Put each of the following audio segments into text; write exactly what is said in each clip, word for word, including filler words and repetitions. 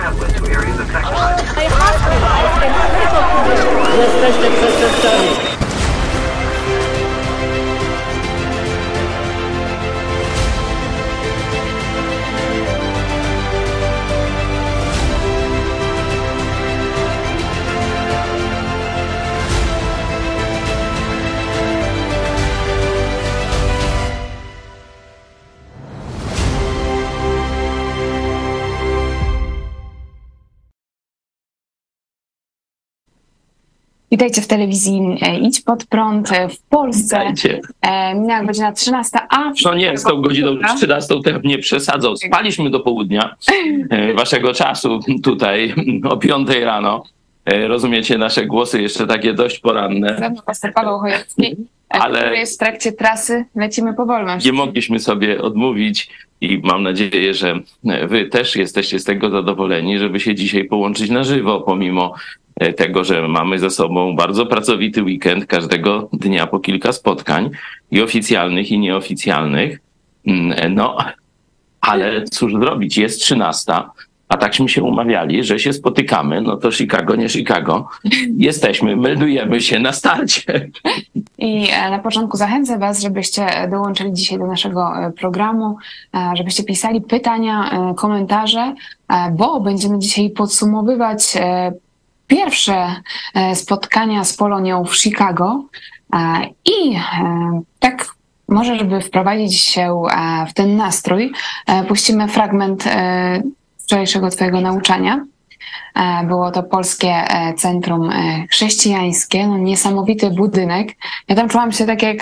Jesteście przestępcami. Witajcie w telewizji Idź Pod Prąd w Polsce. Witajcie. Minęła godzina trzynasta, a... No nie, z tą godziną trzynastą to nie przesadzą. Spaliśmy do południa waszego czasu tutaj o piątej rano. Rozumiecie, nasze głosy jeszcze takie dość poranne. Ze mną pastor Paweł Chojecki, ale który jest w trakcie trasy. Lecimy powoli. Nie mogliśmy sobie odmówić i mam nadzieję, że wy też jesteście z tego zadowoleni, żeby się dzisiaj połączyć na żywo, pomimo tego, że mamy za sobą bardzo pracowity weekend, każdego dnia po kilka spotkań i oficjalnych, i nieoficjalnych. No, ale cóż zrobić, jest trzynasta, a takśmy się umawiali, że się spotykamy, no to Chicago, nie Chicago. Jesteśmy, meldujemy się na starcie. I na początku zachęcę was, żebyście dołączyli dzisiaj do naszego programu, żebyście pisali pytania, komentarze, bo będziemy dzisiaj podsumowywać pierwsze spotkania z Polonią w Chicago i tak może, żeby wprowadzić się w ten nastrój, puścimy fragment wczorajszego twojego nauczania. Było to Polskie Centrum Chrześcijańskie, no niesamowity budynek. Ja tam czułam się tak jak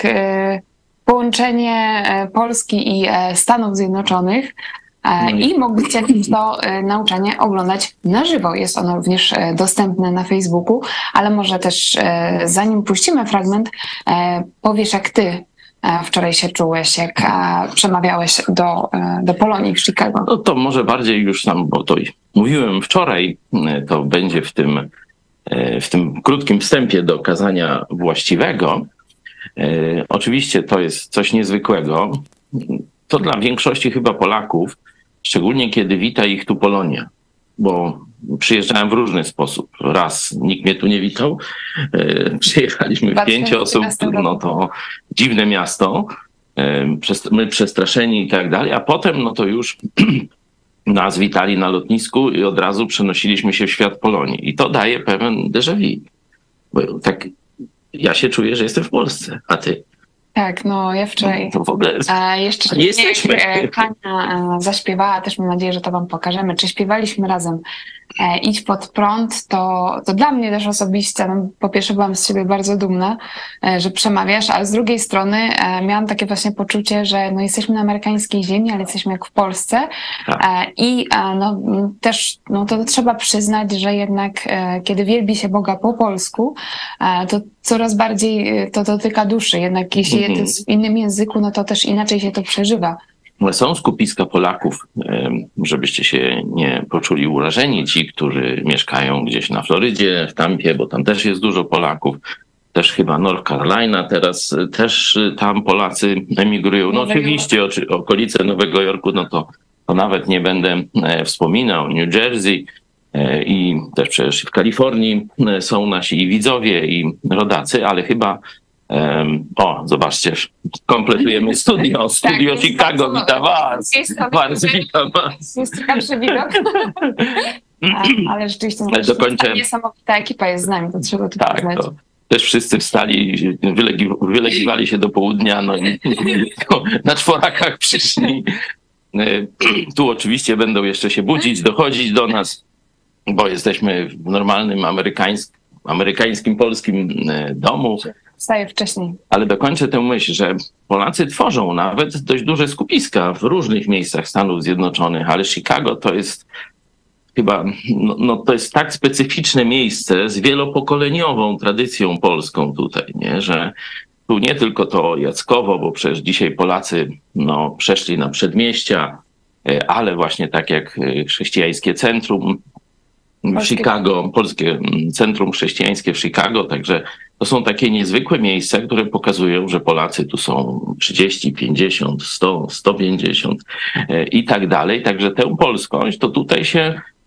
połączenie Polski i Stanów Zjednoczonych. No i... I mogliście to nauczanie oglądać na żywo. Jest ono również dostępne na Facebooku, ale może też zanim puścimy fragment, powiesz, jak ty wczoraj się czułeś, jak przemawiałeś do, do Polonii w Chicago. No to może bardziej już tam, bo to mówiłem wczoraj, to będzie w tym, w tym krótkim wstępie do kazania właściwego. Oczywiście to jest coś niezwykłego. To dla większości chyba Polaków, szczególnie kiedy wita ich tu Polonia, bo przyjeżdżałem w różny sposób. Raz nikt mnie tu nie witał, przyjechaliśmy w pięć osób, no to dziwne miasto, my przestraszeni i tak dalej, a potem no to już nas witali na lotnisku i od razu przenosiliśmy się w świat Polonii. I to daje pewien déjà vu, bo tak ja się czuję, że jestem w Polsce, a ty? Tak, no ja wczoraj no, to w ogóle e, jeszcze nie jesteśmy. Hania zaśpiewała, też mam nadzieję, że to wam pokażemy, czy śpiewaliśmy razem e, Idź Pod Prąd, to, to dla mnie też osobiście, no, po pierwsze byłam z siebie bardzo dumna, e, że przemawiasz, ale z drugiej strony e, miałam takie właśnie poczucie, że no, jesteśmy na amerykańskiej ziemi, ale jesteśmy jak w Polsce tak. e, i e, no, też no, to trzeba przyznać, że jednak e, kiedy wielbi się Boga po polsku, e, to coraz bardziej to dotyka duszy, jednak jeśli to jest w innym języku, no to też inaczej się to przeżywa. Są skupiska Polaków, żebyście się nie poczuli urażeni, ci, którzy mieszkają gdzieś na Florydzie, w Tampie, bo tam też jest dużo Polaków. Też chyba North Carolina teraz, też tam Polacy emigrują. No oczywiście okolice Nowego Jorku, no to, to nawet nie będę wspominał. New Jersey i też przecież w Kalifornii są nasi widzowie i rodacy, ale chyba Um, o, zobaczcie, kompletujemy studio, studio tak, Chicago, witam was, bardzo witam was. Jest ciekawszy widok, ale rzeczywiście ale dokończę... niesamowita ekipa jest z nami, to trzeba tu tak, przyznać. To też wszyscy wstali, wylegi, wylegiwali się do południa, no i na czworakach przyszli. Tu oczywiście będą jeszcze się budzić, dochodzić do nas, bo jesteśmy w normalnym amerykańskim, amerykańskim, polskim domu. Wstaję wcześniej. Ale dokończę tę myśl, że Polacy tworzą nawet dość duże skupiska w różnych miejscach Stanów Zjednoczonych, ale Chicago to jest chyba, no, no to jest tak specyficzne miejsce z wielopokoleniową tradycją polską tutaj, nie? Że tu nie tylko to Jackowo, bo przecież dzisiaj Polacy no, przeszli na przedmieścia, ale właśnie tak jak chrześcijańskie centrum w Polskie. Chicago, Polskie Centrum Chrześcijańskie w Chicago, także to są takie niezwykłe miejsca, które pokazują, że Polacy tu są trzydzieści, pięćdziesiąt, sto, sto pięćdziesiąt i tak dalej. Także tę polskość to tutaj się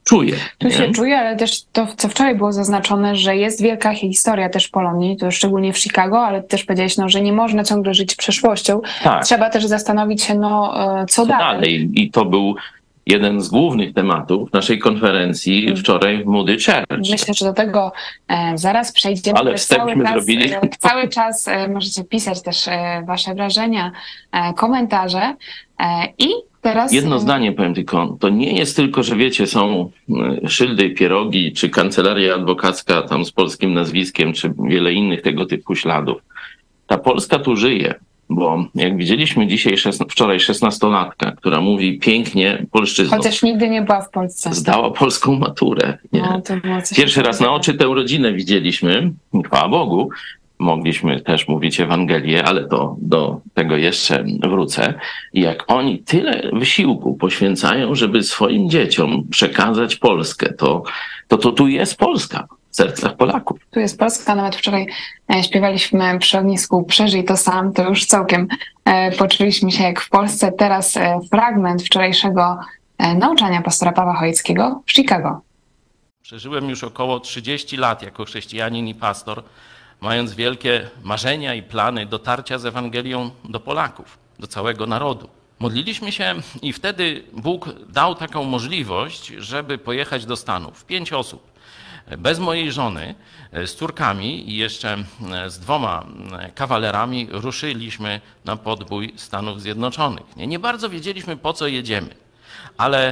czuje. Tu nie? się czuje, ale też to, co wczoraj było zaznaczone, że jest wielka historia też Polonii, to szczególnie w Chicago, ale też powiedziałeś, no, że nie można ciągle żyć przeszłością. Tak. Trzeba też zastanowić się, no, co, Co dalej. dalej? I to był jeden z głównych tematów naszej konferencji wczoraj w Moody Church. Myślę, że do tego e, zaraz przejdziemy. Ale Też wstępśmy cały czas, zrobili. e, cały czas e, możecie pisać też e, wasze wrażenia, e, komentarze e, i teraz... Jedno zdanie powiem tylko, to nie jest tylko, że wiecie, są y, szyldy, pierogi, czy kancelaria adwokacka tam z polskim nazwiskiem, czy wiele innych tego typu śladów. Ta Polska tu żyje, bo jak widzieliśmy dzisiaj, szesna- wczoraj szesnastolatka, która mówi pięknie polszczyzną, Chociaż nigdy nie była w Polsce. zdała polską maturę. Nie? No, to było coś Pierwszy raz na niesamowitego. oczy tę rodzinę widzieliśmy, chwała Bogu. Mogliśmy też mówić Ewangelię, ale to do tego jeszcze wrócę. I jak oni tyle wysiłku poświęcają, żeby swoim dzieciom przekazać Polskę, to to, to tu jest Polska w sercach Polaków. Tu jest Polska, nawet wczoraj e, śpiewaliśmy przy ognisku Przeżyj to sam, to już całkiem e, poczuliśmy się jak w Polsce. Teraz e, fragment wczorajszego e, nauczania pastora Pawła Chojeckiego w Chicago. Przeżyłem już około trzydzieści lat jako chrześcijanin i pastor, mając wielkie marzenia i plany dotarcia z Ewangelią do Polaków, do całego narodu. Modliliśmy się i wtedy Bóg dał taką możliwość, żeby pojechać do Stanów. Pięć osób. Bez mojej żony, z córkami i jeszcze z dwoma kawalerami ruszyliśmy na podbój Stanów Zjednoczonych. Nie, nie bardzo wiedzieliśmy, po co jedziemy, ale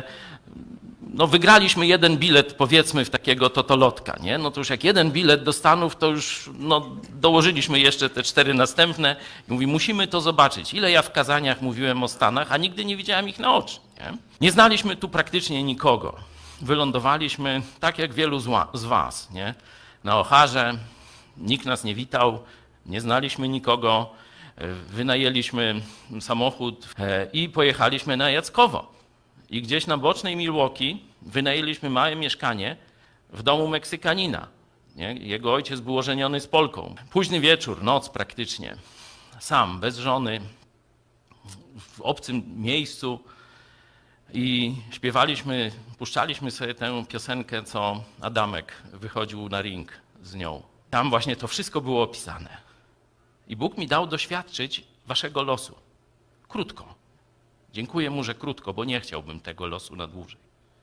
no wygraliśmy jeden bilet, powiedzmy, w takiego totolotka, nie? No to już jak jeden bilet do Stanów, to już no, dołożyliśmy jeszcze te cztery następne i mówi, musimy to zobaczyć. Ile ja w kazaniach mówiłem o Stanach, a nigdy nie widziałem ich na oczy, nie? Nie znaliśmy tu praktycznie nikogo. Wylądowaliśmy tak jak wielu z was, nie? Na Ocharze, nikt nas nie witał, nie znaliśmy nikogo, wynajęliśmy samochód i pojechaliśmy na Jackowo. I gdzieś na bocznej Milwaukee wynajęliśmy małe mieszkanie w domu Meksykanina. Nie? Jego ojciec był ożeniony z Polką. Późny wieczór, noc praktycznie, sam, bez żony, w obcym miejscu i śpiewaliśmy, puszczaliśmy sobie tę piosenkę, co Adamek wychodził na ring z nią. Tam właśnie to wszystko było opisane. I Bóg mi dał doświadczyć waszego losu. Krótko. Dziękuję mu, że krótko, bo nie chciałbym tego losu na dłużej.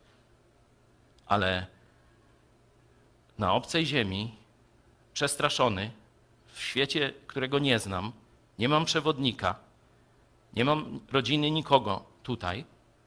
Ale na obcej ziemi, przestraszony, w świecie, którego nie znam, nie mam przewodnika, nie mam rodziny nikogo tutaj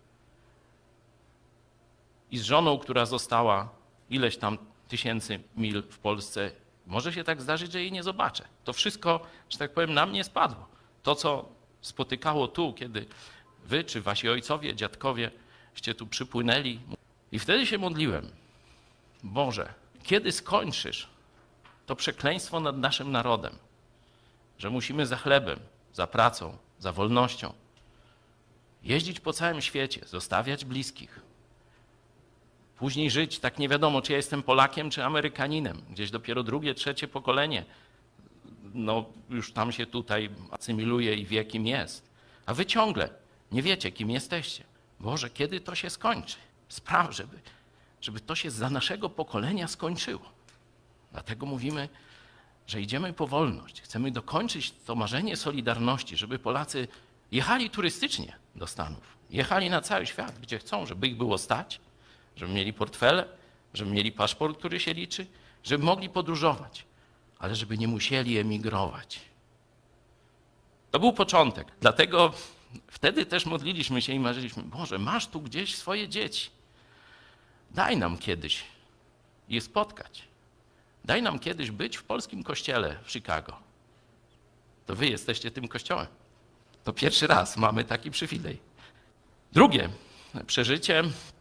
i z żoną, która została ileś tam tysięcy mil w Polsce, może się tak zdarzyć, że jej nie zobaczę. To wszystko, że tak powiem, na mnie spadło. To, co spotykało tu, kiedy wy czy wasi ojcowie, dziadkowie ście tu przypłynęli. I wtedy się modliłem. Boże, kiedy skończysz to przekleństwo nad naszym narodem, że musimy za chlebem, za pracą, za wolnością jeździć po całym świecie, zostawiać bliskich, później żyć, tak nie wiadomo, czy ja jestem Polakiem, czy Amerykaninem, gdzieś dopiero drugie, trzecie pokolenie, no już tam się tutaj asymiluje i wie, kim jest. A wy ciągle nie wiecie, kim jesteście. Boże, kiedy to się skończy? Spraw, żeby, żeby to się za naszego pokolenia skończyło. Dlatego mówimy, że idziemy po wolność. Chcemy dokończyć to marzenie Solidarności, żeby Polacy jechali turystycznie do Stanów. Jechali na cały świat, gdzie chcą, żeby ich było stać, żeby mieli portfele, żeby mieli paszport, który się liczy, żeby mogli podróżować, ale żeby nie musieli emigrować. To był początek. Dlatego wtedy też modliliśmy się i marzyliśmy, Boże, masz tu gdzieś swoje dzieci. Daj nam kiedyś je spotkać. Daj nam kiedyś być w polskim kościele w Chicago. To wy jesteście tym kościołem. To pierwszy raz mamy taki przywilej. Drugie przeżycie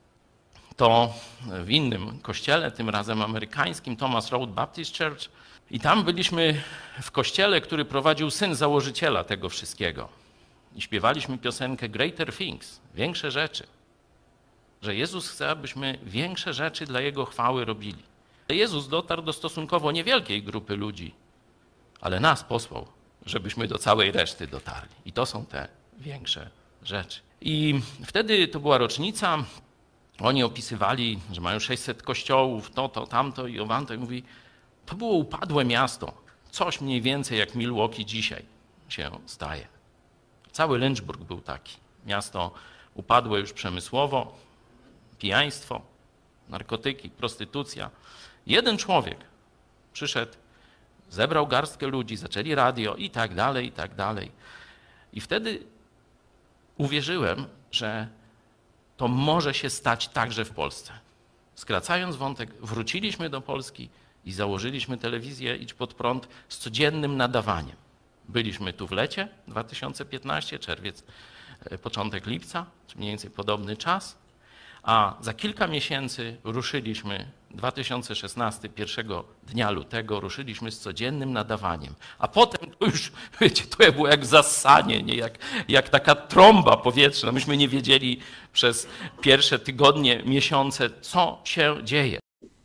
to w innym kościele, tym razem amerykańskim, Thomas Road Baptist Church. I tam byliśmy w kościele, który prowadził syn założyciela tego wszystkiego. I śpiewaliśmy piosenkę Greater Things, większe rzeczy. Że Jezus chce, abyśmy większe rzeczy dla Jego chwały robili. Jezus dotarł do stosunkowo niewielkiej grupy ludzi, ale nas posłał, żebyśmy do całej reszty dotarli. I to są te większe rzeczy. I wtedy to była rocznica oni opisywali, że mają sześćset kościołów, to, to, tamto i owamto. I mówi, to było upadłe miasto. Coś mniej więcej jak Milwaukee dzisiaj się staje. Cały Lynchburg był taki. Miasto upadłe już przemysłowo, pijaństwo, narkotyki, prostytucja. Jeden człowiek przyszedł, zebrał garstkę ludzi, zaczęli radio i tak dalej, i tak dalej. I wtedy uwierzyłem, że to może się stać także w Polsce. Skracając wątek, wróciliśmy do Polski i założyliśmy telewizję Idź Pod Prąd z codziennym nadawaniem. Byliśmy tu w lecie dwa tysiące piętnasty, czerwiec, początek lipca, czy mniej więcej podobny czas, a za kilka miesięcy ruszyliśmy, dwa tysiące szesnasty, pierwszego dnia lutego, ruszyliśmy z codziennym nadawaniem. A potem to już, wiecie, to było jak zassanie, nie? Jak, jak taka trąba powietrzna. Myśmy nie wiedzieli przez pierwsze tygodnie, miesiące, co się dzieje.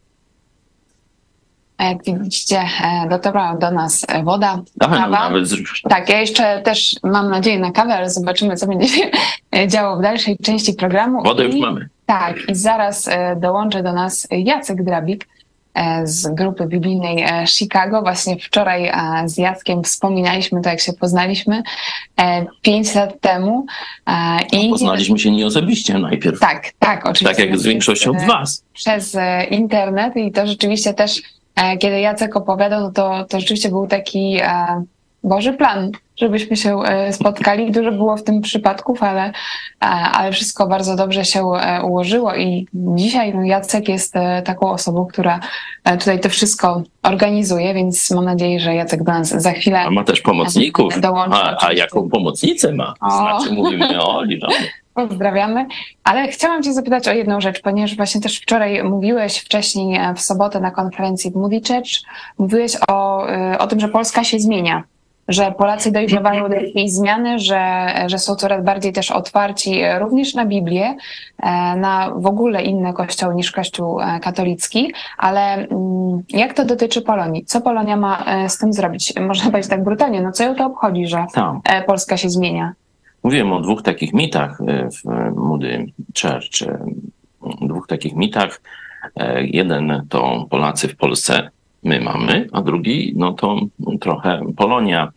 A jak widzicie, dotarła do nas woda, Aha, kawa. no, nawet zrób- Tak, ja jeszcze też mam nadzieję na kawę, ale zobaczymy, co będzie się działo w dalszej części programu. Wodę już I, mamy. Tak, i zaraz dołączy do nas Jacek Drabik z grupy biblijnej Chicago. Właśnie wczoraj z Jackiem wspominaliśmy to, jak się poznaliśmy pięć lat temu. I Poznaliśmy się nie osobiście najpierw. Tak, tak, oczywiście. Tak jak z większością z was. Przez internet i to rzeczywiście też, kiedy Jacek opowiadał, no to, to rzeczywiście był taki Boży plan, żebyśmy się spotkali. Dużo było w tym przypadków, ale, ale wszystko bardzo dobrze się ułożyło i dzisiaj no, Jacek jest taką osobą, która tutaj to wszystko organizuje, więc mam nadzieję, że Jacek do nas za chwilę A ma też pomocników. dołączy. A, a jaką pomocnicę ma? O. Znaczy mówimy o Oli. No. Pozdrawiamy. Ale chciałam cię zapytać o jedną rzecz, ponieważ właśnie też wczoraj mówiłeś wcześniej w sobotę na konferencji w Moody Church, mówiłeś o, o tym, że Polska się zmienia, że Polacy dojrzewają do jakiejś zmiany, że, że są coraz bardziej też otwarci również na Biblię, na w ogóle inne kościoły niż Kościół katolicki, ale jak to dotyczy Polonii? Co Polonia ma z tym zrobić? Można powiedzieć tak brutalnie, no co ją to obchodzi, że Tak. Polska się zmienia? Mówiłem o dwóch takich mitach w Moody Church. Dwóch takich mitach. Jeden to Polacy w Polsce my mamy, a drugi no to trochę Polonia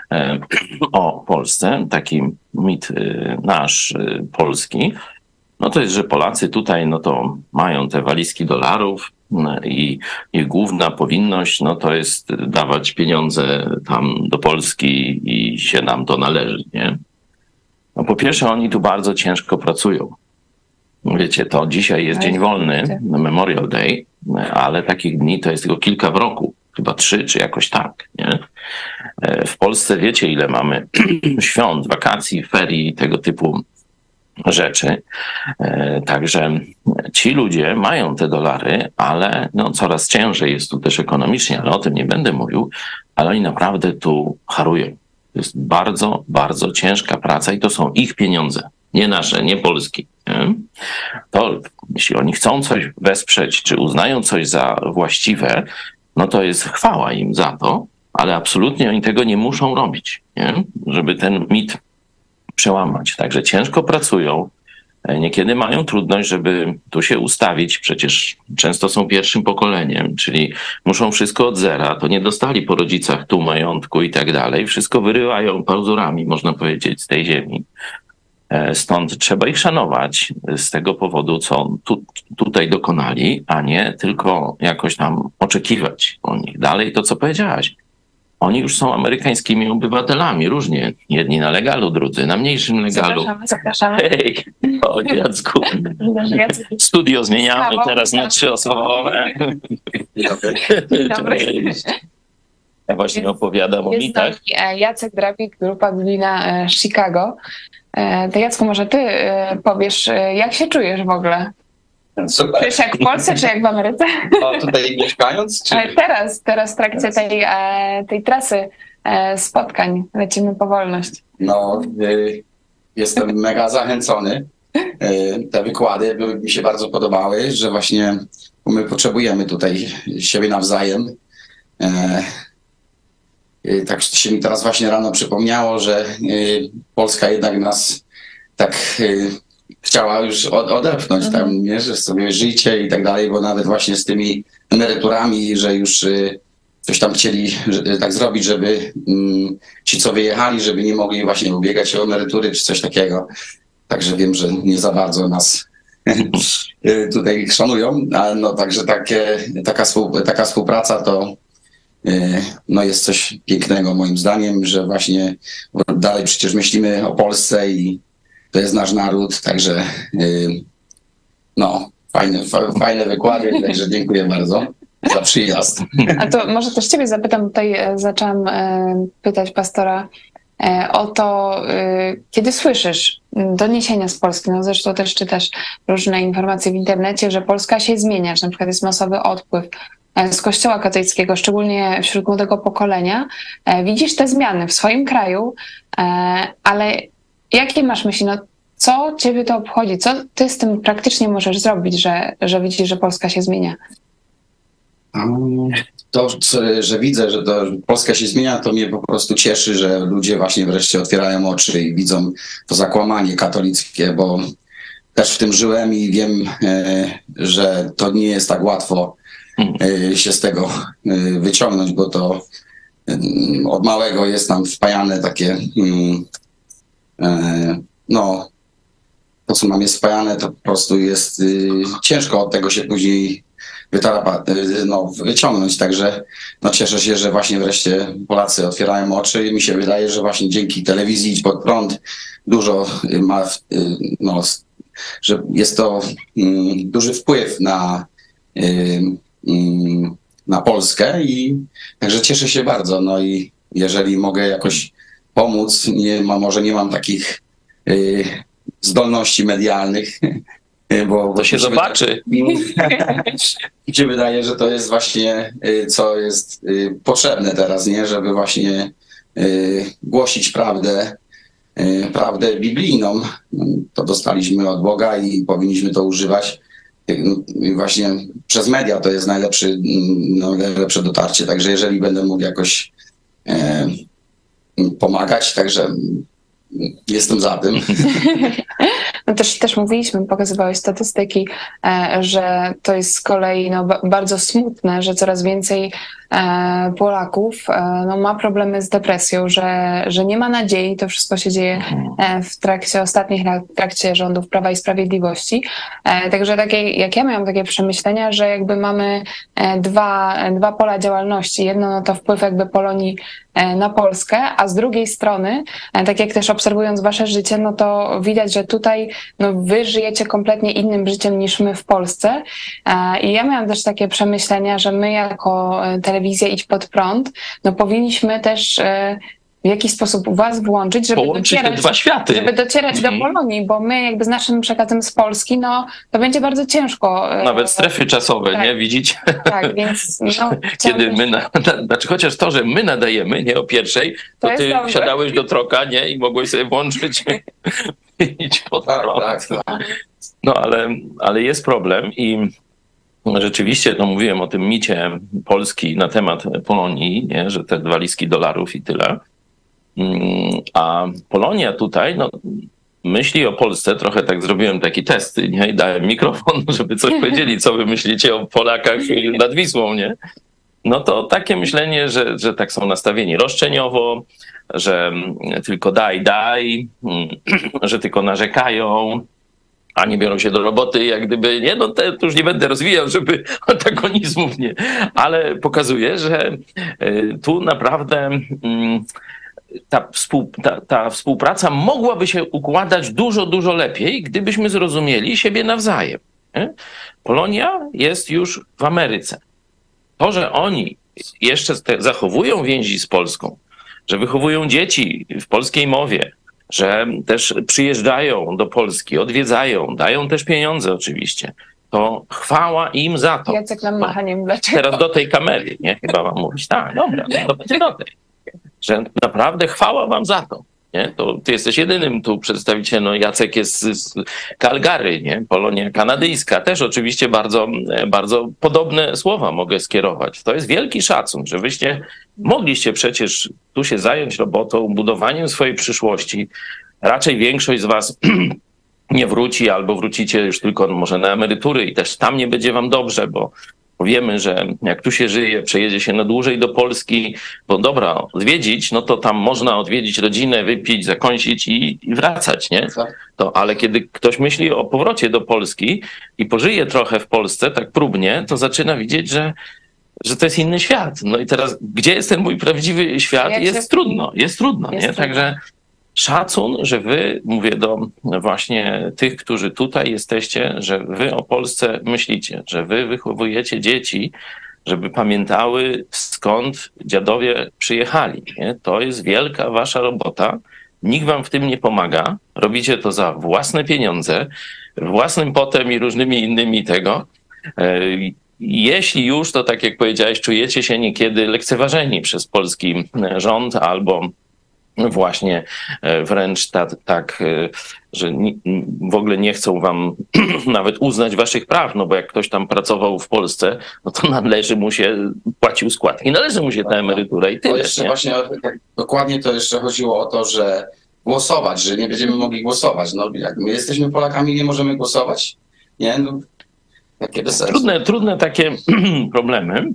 o Polsce. Taki mit nasz polski. No to jest, że Polacy tutaj no to mają te walizki dolarów i ich główna powinność no to jest dawać pieniądze tam do Polski i się nam to należy, nie? No po pierwsze, oni tu bardzo ciężko pracują. Wiecie, to dzisiaj jest dzień wolny, Memorial Day, ale takich dni to jest tylko kilka w roku, chyba trzy, czy jakoś tak, nie? W Polsce wiecie, ile mamy świąt, wakacji, ferii, tego typu rzeczy. Także ci ludzie mają te dolary, ale no coraz ciężej jest tu też ekonomicznie, ale o tym nie będę mówił, ale oni naprawdę tu harują. To jest bardzo, bardzo ciężka praca i to są ich pieniądze, nie nasze, nie polskie. Nie? To jeśli oni chcą coś wesprzeć, czy uznają coś za właściwe, no to jest chwała im za to, ale absolutnie oni tego nie muszą robić, nie? Żeby ten mit przełamać. Także ciężko pracują, niekiedy mają trudność, żeby tu się ustawić. Przecież często są pierwszym pokoleniem, czyli muszą wszystko od zera. To nie dostali po rodzicach tu majątku i tak dalej. Wszystko wyrywają pazurami, można powiedzieć, z tej ziemi. Stąd trzeba ich szanować z tego powodu, co tu, tutaj dokonali, a nie tylko jakoś tam oczekiwać o nich. Dalej to, co powiedziałaś. Oni już są amerykańskimi obywatelami, różnie. Jedni na legalu, drudzy na mniejszym legalu. Zapraszamy, zapraszamy. Hej, o Jacku. Studio zmieniamy teraz na trzyosobowe. Dzień dobry. Ja właśnie opowiadam o Jest mitach. z nami Jacek Drabik, grupa biblijna Chicago. To Jacku, może ty powiesz, jak się czujesz w ogóle? Super. Czujesz jak w Polsce, czy jak w Ameryce? O, tutaj mieszkając? Czy... Teraz, teraz w trakcie tej, tej trasy spotkań lecimy po wolność. No, y, jestem mega zachęcony. Y, te wykłady były, mi się bardzo podobały, że właśnie my potrzebujemy tutaj siebie nawzajem. Y, y, tak się mi teraz właśnie rano przypomniało, że y, Polska jednak nas tak y, chciała już od, odepchnąć Mhm. tam, nie, że sobie żyjcie i tak dalej, bo nawet właśnie z tymi emeryturami, że już y, coś tam chcieli że, tak zrobić, żeby mm, ci, co wyjechali, żeby nie mogli właśnie ubiegać się o emerytury czy coś takiego. Także wiem, że nie za bardzo nas tutaj szanują, ale no także takie, taka, współ, taka współpraca to y, no jest coś pięknego moim zdaniem, że właśnie dalej przecież myślimy o Polsce i to jest nasz naród, także y, no fajne, fa, fajne wykłady, także dziękuję bardzo za przyjazd. A to może też ciebie zapytam, tutaj e, zaczęłam e, pytać pastora e, o to, e, kiedy słyszysz doniesienia z Polski, no zresztą też czytasz różne informacje w internecie, że Polska się zmienia, że na przykład jest masowy odpływ e, z Kościoła katolickiego, szczególnie wśród młodego pokolenia. E, widzisz te zmiany w swoim kraju, e, ale jakie masz myśli? No, co ciebie to obchodzi? Co ty z tym praktycznie możesz zrobić, że, że widzisz, że Polska się zmienia? To, że widzę, że to Polska się zmienia, to mnie po prostu cieszy, że ludzie właśnie wreszcie otwierają oczy i widzą to zakłamanie katolickie, bo też w tym żyłem i wiem, że to nie jest tak łatwo się z tego wyciągnąć, bo to od małego jest nam wpajane takie, no, to co nam jest wpajane, to po prostu jest ciężko od tego się później wytarapa, no, wyciągnąć, także no, cieszę się, że właśnie wreszcie Polacy otwierają oczy i mi się wydaje, że właśnie dzięki telewizji Idź Pod Prąd dużo ma, no, że jest to um, duży wpływ na, um, na Polskę i także cieszę się bardzo, no i jeżeli mogę jakoś pomóc, nie ma, może nie mam takich y, zdolności medialnych, bo To się zobaczy. Mi się wydaje, że to jest właśnie, co jest potrzebne teraz, nie? Żeby właśnie głosić prawdę, prawdę biblijną. To dostaliśmy od Boga i powinniśmy to używać. I właśnie przez media to jest najlepszy, no, najlepsze dotarcie. Także jeżeli będę mógł jakoś pomagać, także jestem za tym. No też, też mówiliśmy, pokazywałeś statystyki, że to jest z kolei no, bardzo smutne, że coraz więcej Polaków no, ma problemy z depresją, że, że nie ma nadziei. To wszystko się dzieje w trakcie ostatnich lat, w trakcie rządów Prawa i Sprawiedliwości. Także takie, jak ja miałam takie przemyślenia, że jakby mamy dwa, dwa pola działalności. Jedno no to wpływ jakby Polonii na Polskę, a z drugiej strony, tak jak też obserwując wasze życie, no to widać, że tutaj no, wy żyjecie kompletnie innym życiem niż my w Polsce. I ja miałam też takie przemyślenia, że my jako telewizja Idź Pod Prąd, no powinniśmy też w jakiś sposób was włączyć, żeby Połączyć docierać, te dwa światy. żeby docierać Mhm. do Polonii, bo my jakby z naszym przekazem z Polski, no to będzie bardzo ciężko. Nawet strefy czasowe, tak. nie? Widzicie? Tak, więc no, Kiedy my, na, na, znaczy chociaż to, że my nadajemy, nie o pierwszej, to, To ty jest dobre. wsiadałeś do troka, nie? I mogłeś sobie włączyć Idź Pod Tak, Prąd. tak, tak. No ale, ale jest problem i rzeczywiście, no mówiłem o tym micie Polski na temat Polonii, nie? Że te dwa listki dolarów i tyle. A Polonia tutaj, no myśli o Polsce, trochę tak zrobiłem taki test, nie? I dałem mikrofon, żeby coś powiedzieli, co wy myślicie o Polakach nad Wisłą, nie? No to takie myślenie, że, że tak są nastawieni roszczeniowo, że tylko daj, daj, że tylko narzekają, a nie biorą się do roboty, jak gdyby, nie, no to już nie będę rozwijał, żeby antagonizmów nie, ale pokazuje, że tu naprawdę ta, współ, ta, ta współpraca mogłaby się układać dużo, dużo lepiej, gdybyśmy zrozumieli siebie nawzajem. Nie? Polonia jest już w Ameryce. To, że oni jeszcze te, zachowują więzi z Polską, że wychowują dzieci w polskiej mowie, że też przyjeżdżają do Polski, odwiedzają, dają też pieniądze oczywiście, to chwała im za to. Jacek nam macha, nie wiem dlaczego. Teraz do tej kamery, nie? Chyba mam mówić. Tak, dobra, to będzie do tej. Że naprawdę chwała wam za to. Nie? To ty jesteś jedynym tu przedstawicielem, no Jacek jest z Calgary, nie? Polonia kanadyjska, też oczywiście bardzo, bardzo podobne słowa mogę skierować. To jest wielki szacun, że wyście mogliście przecież tu się zająć robotą, budowaniem swojej przyszłości. Raczej większość z was nie wróci, albo wrócicie już tylko może na emerytury i też tam nie będzie wam dobrze, bo wiemy, że jak tu się żyje, przejedzie się na dłużej do Polski, bo dobra, odwiedzić, no to tam można odwiedzić rodzinę, wypić, zakąsić i, i wracać, nie? To, ale kiedy ktoś myśli o powrocie do Polski i pożyje trochę w Polsce, tak próbnie, to zaczyna widzieć, że, że to jest inny świat. No i teraz, gdzie jest ten mój prawdziwy świat? Jak jest się... trudno, jest trudno, jest nie? trudno. Także szacun, że wy, mówię do właśnie tych, którzy tutaj jesteście, że wy o Polsce myślicie, że wy wychowujecie dzieci, żeby pamiętały, skąd dziadowie przyjechali. Nie? To jest wielka wasza robota. Nikt wam w tym nie pomaga. Robicie to za własne pieniądze, własnym potem i różnymi innymi tego. Jeśli już, to tak jak powiedziałeś, czujecie się niekiedy lekceważeni przez polski rząd albo właśnie wręcz tak, tak że w ogóle nie chcą wam nawet uznać waszych praw, no bo jak ktoś tam pracował w Polsce, no to należy mu się, płacił składki, należy mu się ta emerytura i tyle. To jeszcze nie? właśnie tak, dokładnie to jeszcze chodziło o to, że głosować, że nie będziemy mogli głosować. No jak my jesteśmy Polakami, nie możemy głosować? Nie, no jakie bez sensu. Trudne, trudne takie problemy.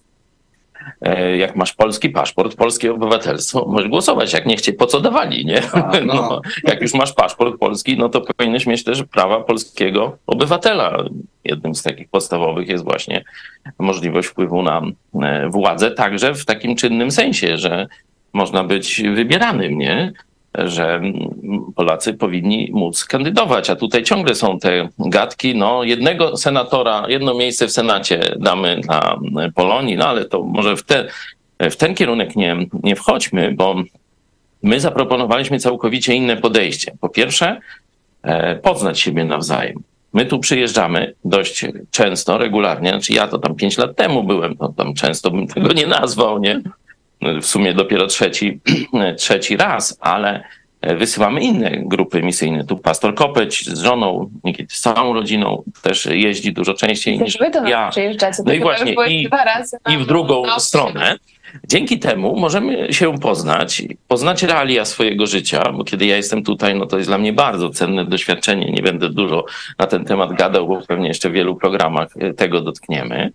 Jak masz polski paszport, polskie obywatelstwo, możesz głosować, jak nie chcieć, po co dawali, nie? A, no. No, jak już masz paszport polski, no to powinieneś mieć też prawa polskiego obywatela. Jednym z takich podstawowych jest właśnie możliwość wpływu na władzę, także w takim czynnym sensie, że można być wybieranym, nie? Że Polacy powinni móc kandydować, a tutaj ciągle są te gadki, no jednego senatora, jedno miejsce w Senacie damy dla Polonii, no ale to może w, te, w ten kierunek nie, nie wchodźmy, bo my zaproponowaliśmy całkowicie inne podejście. Po pierwsze, poznać siebie nawzajem. My tu przyjeżdżamy dość często, regularnie, znaczy ja to tam pięć lat temu byłem, to tam często bym tego nie nazwał, nie? W sumie dopiero trzeci, trzeci raz, ale wysyłamy inne grupy misyjne. Tu pastor Kopeć z żoną, niekiedy z całą rodziną też jeździ dużo częściej niż wy do nas ja. przyjeżdżacie. No i właśnie i, dwa razy i w drugą no, stronę. Dzięki temu możemy się poznać, poznać realia swojego życia, bo kiedy ja jestem tutaj, no to jest dla mnie bardzo cenne doświadczenie. Nie będę dużo na ten temat gadał, bo pewnie jeszcze w wielu programach tego dotkniemy.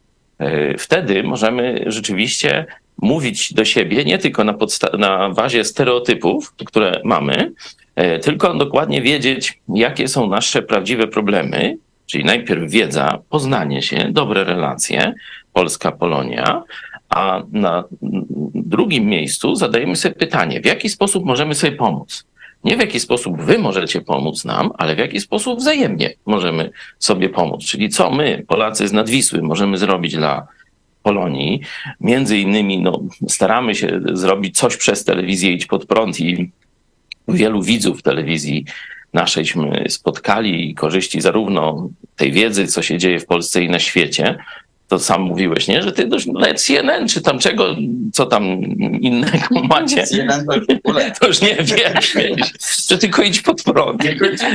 Wtedy możemy rzeczywiście mówić do siebie nie tylko na, podsta- na bazie stereotypów, które mamy, tylko dokładnie wiedzieć, jakie są nasze prawdziwe problemy, czyli najpierw wiedza, poznanie się, dobre relacje, Polska, Polonia, a na drugim miejscu zadajemy sobie pytanie, w jaki sposób możemy sobie pomóc. Nie w jaki sposób wy możecie pomóc nam, ale w jaki sposób wzajemnie możemy sobie pomóc. Czyli co my, Polacy z Nadwisły, możemy zrobić dla Polonii. Między innymi no, staramy się zrobić coś przez telewizję Idź Pod Prąd i wielu widzów telewizji naszejśmy spotkali i korzyści zarówno tej wiedzy, co się dzieje w Polsce i na świecie. To sam mówiłeś, nie? Że ty nawet C N N czy tam czego, co tam innego macie. C N N to, w ogóle. To już nie wiesz, że tylko Idź Pod Prąd.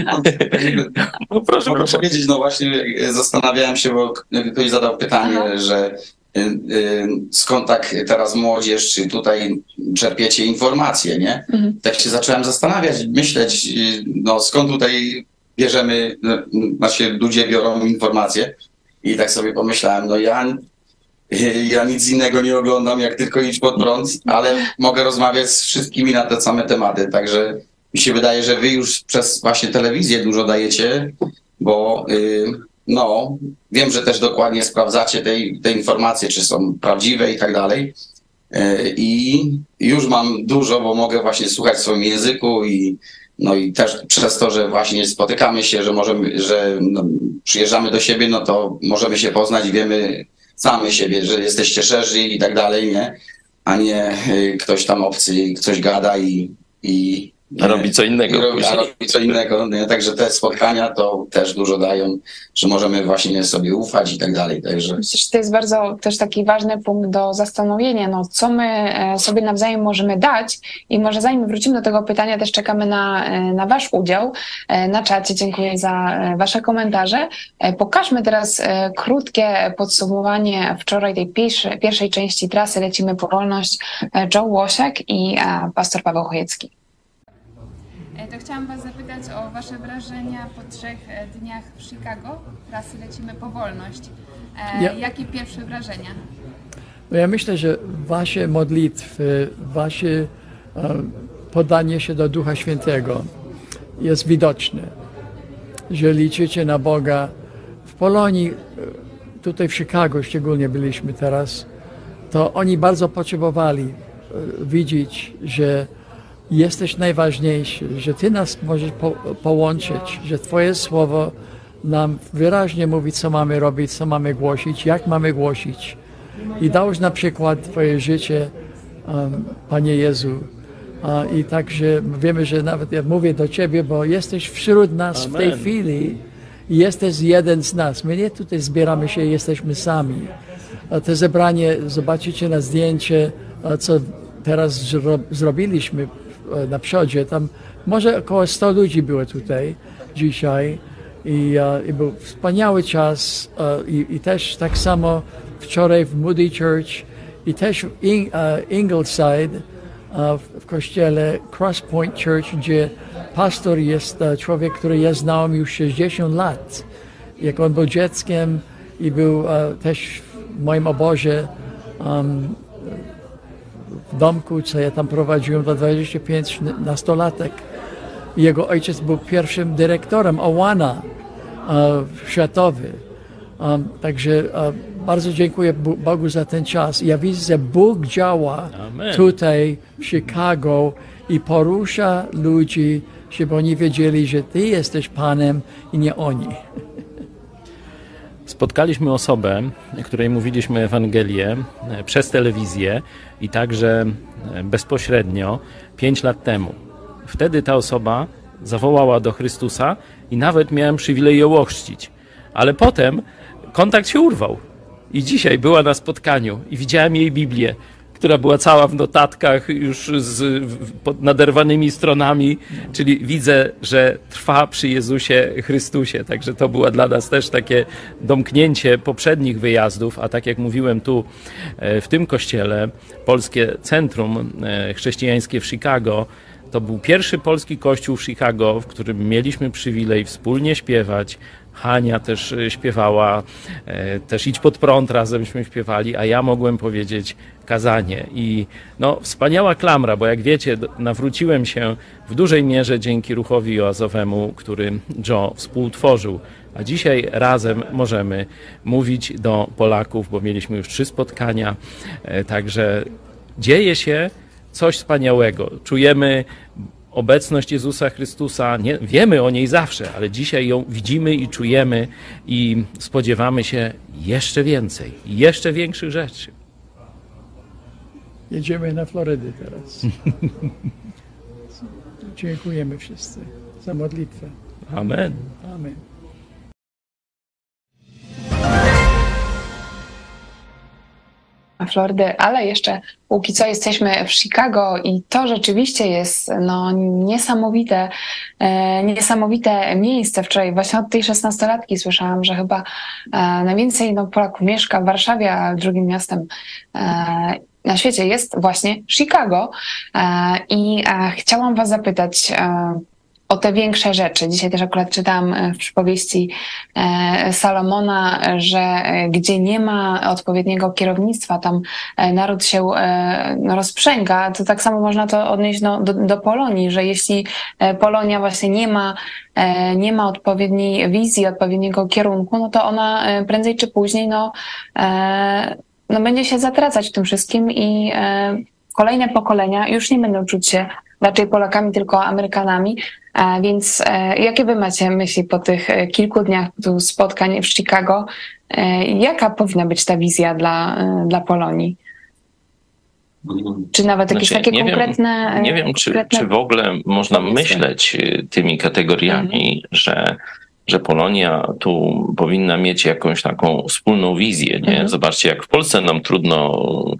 No proszę, Mogę proszę. powiedzieć, no właśnie zastanawiałem się, bo ktoś zadał pytanie, Aha. że y, y, skąd tak teraz młodzież, czy tutaj czerpiecie informacje, nie? Mhm. Tak się zacząłem zastanawiać, myśleć, y, no skąd tutaj bierzemy, no, znaczy ludzie biorą informacje i tak sobie pomyślałem, no ja, y, ja nic innego nie oglądam, jak tylko Idź Pod Prąd, ale mogę rozmawiać z wszystkimi na te same tematy, także mi się wydaje, że wy już przez właśnie telewizję dużo dajecie, bo y, no, wiem, że też dokładnie sprawdzacie te, te informacje, czy są prawdziwe i tak dalej. Y, I już mam dużo, bo mogę właśnie słuchać w swoim języku i no i też przez to, że właśnie spotykamy się, że możemy, że no, przyjeżdżamy do siebie, no to możemy się poznać i wiemy sami siebie, że jesteście szerzy i tak dalej, nie? A nie y, ktoś tam obcy, coś gada i, i A robi co innego. I robi, a robi co innego. Nie? Także te spotkania to też dużo dają, że możemy właśnie sobie ufać i tak dalej. Także... Myślę, że to jest bardzo też taki ważny punkt do zastanowienia, no, co my sobie nawzajem możemy dać i może zanim wrócimy do tego pytania, też czekamy na, na wasz udział na czacie. Dziękuję za wasze komentarze. Pokażmy teraz krótkie podsumowanie wczoraj tej pierwszej, pierwszej części trasy Lecimy po wolność. Joe Łosiak i pastor Paweł Chojecki. To chciałam Was zapytać o Wasze wrażenia po trzech dniach w Chicago. Trasy Lecimy po Wolność. Ja- Jakie pierwsze wrażenia? No ja myślę, że wasze modlitwy, wasze e, podanie się do Ducha Świętego jest widoczne, że liczycie na Boga. W Polonii, e, tutaj w Chicago szczególnie byliśmy teraz, to oni bardzo potrzebowali e, widzieć, że jesteś najważniejszy, że Ty nas możesz po, połączyć, że Twoje słowo nam wyraźnie mówi, co mamy robić, co mamy głosić, jak mamy głosić. I dałeś na przykład Twoje życie, um, Panie Jezu. A, I także wiemy, że nawet ja mówię do Ciebie, bo jesteś wśród nas w tej Amen. chwili i jesteś jeden z nas. My nie tutaj zbieramy się, jesteśmy sami. A to zebranie, zobaczycie na zdjęcie, a co teraz zro, zrobiliśmy e, na przodzie. Tam może około sto ludzi było tutaj dzisiaj. I, uh, i był wspaniały czas uh, i, i też tak samo wczoraj w Moody Church i też w In, uh, Ingleside uh, w, w kościele Cross Point Church, gdzie pastor jest uh, człowiek, który ja znałem już sześćdziesiąt lat. Jak on był dzieckiem i był uh, też w moim obozie um, w domku, co ja tam prowadziłem do dwudziestu pięciu nastolatek. Jego ojciec był pierwszym dyrektorem Awana uh, światowy. Um, także uh, bardzo dziękuję Bogu za ten czas. Ja widzę, że Bóg działa Amen. tutaj w Chicago i porusza ludzi, żeby oni wiedzieli, że Ty jesteś Panem i nie oni. Spotkaliśmy osobę, której mówiliśmy Ewangelię przez telewizję i także bezpośrednio pięć lat temu. Wtedy ta osoba zawołała do Chrystusa i nawet miałem przywilej ją ochrzcić. Ale potem kontakt się urwał. I dzisiaj była na spotkaniu i widziałem jej Biblię, która była cała w notatkach, już z pod naderwanymi stronami, czyli widzę, że trwa przy Jezusie Chrystusie. Także to było dla nas też takie domknięcie poprzednich wyjazdów, a tak jak mówiłem tu w tym kościele, Polskie Centrum Chrześcijańskie w Chicago, to był pierwszy polski kościół w Chicago, w którym mieliśmy przywilej wspólnie śpiewać. Hania też śpiewała, też Idź pod prąd razemśmy śpiewali, a ja mogłem powiedzieć kazanie. I no, wspaniała klamra, bo jak wiecie, nawróciłem się w dużej mierze dzięki ruchowi oazowemu, który Joe współtworzył. A dzisiaj razem możemy mówić do Polaków, bo mieliśmy już trzy spotkania. Także dzieje się coś wspaniałego. Czujemy obecność Jezusa Chrystusa, nie, wiemy o niej zawsze, ale dzisiaj ją widzimy i czujemy i spodziewamy się jeszcze więcej, jeszcze większych rzeczy. Jedziemy na Florydę teraz. Dziękujemy wszyscy za modlitwę. Amen. Amen. Florydy, ale jeszcze póki co jesteśmy w Chicago i to rzeczywiście jest no, niesamowite, e, niesamowite miejsce. Wczoraj właśnie od tej szesnastolatki słyszałam, że chyba e, najwięcej no, Polaków mieszka w Warszawie, a drugim miastem e, na świecie jest właśnie Chicago. E, I e, chciałam was zapytać e, o te większe rzeczy. Dzisiaj też akurat czytałam w przypowieści Salomona, że gdzie nie ma odpowiedniego kierownictwa, tam naród się no, rozprzęga. To tak samo można to odnieść no, do, do Polonii, że jeśli Polonia właśnie nie ma, nie ma odpowiedniej wizji, odpowiedniego kierunku, no to ona prędzej czy później no, no, będzie się zatracać w tym wszystkim i kolejne pokolenia już nie będą czuć się raczej Polakami, tylko Amerykanami. Więc jakie wy macie myśli po tych kilku dniach tu spotkań w Chicago? Jaka powinna być ta wizja dla, dla Polonii? Czy nawet jakieś Znaczy, takie nie konkretne... Wiem, nie wiem, czy, konkretne... czy w ogóle można pomysły? myśleć tymi kategoriami, mhm. że, że Polonia tu powinna mieć jakąś taką wspólną wizję. Nie? Mhm. Zobaczcie, jak w Polsce nam trudno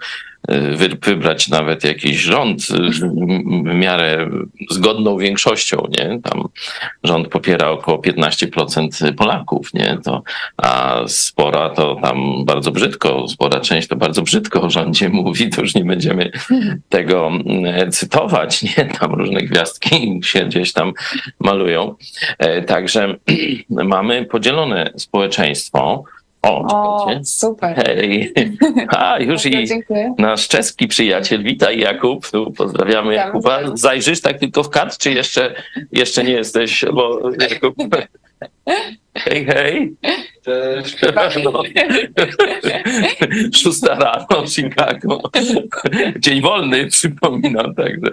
wy, wybrać nawet jakiś rząd w miarę zgodną większością, nie? Tam rząd popiera około piętnaście procent Polaków, nie? To, a spora to tam bardzo brzydko, spora część to bardzo brzydko o rządzie mówi, to już nie będziemy tego cytować, nie? Tam różne gwiazdki się gdzieś tam malują. Także mamy podzielone społeczeństwo. O, czekajcie. O, super. Hej. A, już i Dziękuję. nasz czeski przyjaciel. Witaj, Jakub. Tu pozdrawiamy Witam, Jakuba. witam. Zajrzysz tak tylko w kadr, czy jeszcze, jeszcze nie jesteś? Bo Jakub... Hej, hej. Cześć. No. Szósta rano, Chicago. Dzień wolny, przypominam. Także...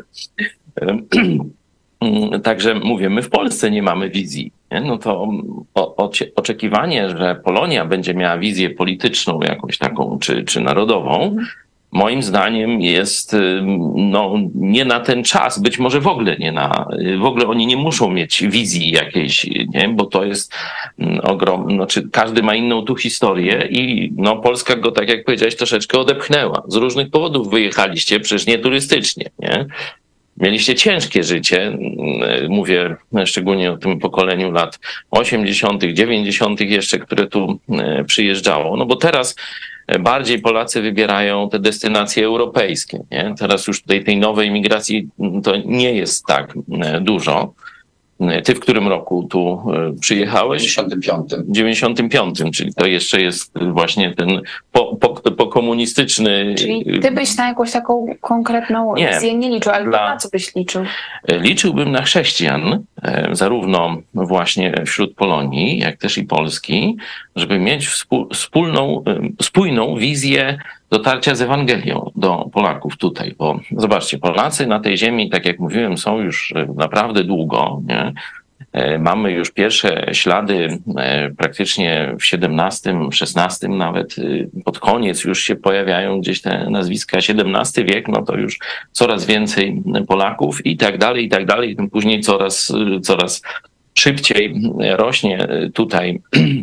Także mówię, my w Polsce nie mamy wizji. Nie? No to o, o, oczekiwanie, że Polonia będzie miała wizję polityczną jakąś taką, czy, czy narodową, moim zdaniem jest no, nie na ten czas, być może w ogóle nie na, w ogóle oni nie muszą mieć wizji jakiejś, nie? Bo to jest ogromne, znaczy każdy ma inną tu historię i no, Polska go, tak jak powiedziałeś, troszeczkę odepchnęła. Z różnych powodów wyjechaliście, przecież nie turystycznie, nie? Mieliście ciężkie życie, mówię szczególnie o tym pokoleniu lat osiemdziesiątych, dziewięćdziesiątych jeszcze, które tu przyjeżdżało. No bo teraz bardziej Polacy wybierają te destynacje europejskie, nie? Teraz już tutaj tej nowej migracji to nie jest tak dużo. Ty w którym roku tu przyjechałeś? W dziewięćdziesiątym piątym. W dziewięćdziesiątym piątym, czyli to jeszcze jest właśnie ten po, po, pokomunistyczny... Czyli ty byś na jakąś taką konkretną Nie. wizję nie liczył, ale Dla- na co byś liczył? Liczyłbym na chrześcijan, e, zarówno właśnie wśród Polonii, jak też i Polski, żeby mieć współ- wspólną, e, spójną wizję dotarcia z Ewangelią do Polaków tutaj. Bo zobaczcie, Polacy na tej ziemi, tak jak mówiłem, są już e, naprawdę długo, nie? E, Mamy już pierwsze ślady e, praktycznie w siedemnastym, szesnastym nawet, e, pod koniec już się pojawiają gdzieś te nazwiska. siedemnasty wiek, no to już coraz więcej Polaków i tak dalej, i tak dalej. Później coraz, coraz szybciej rośnie tutaj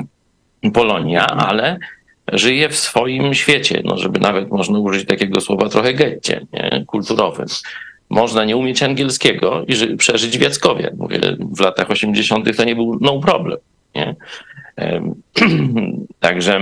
Polonia, ale żyje w swoim świecie, no żeby nawet można użyć takiego słowa trochę getcie, nie? Kulturowym. Można nie umieć angielskiego i ży- przeżyć w Jackowie. Mówię, w latach osiemdziesiątych to nie był no problem. Nie? Em, Także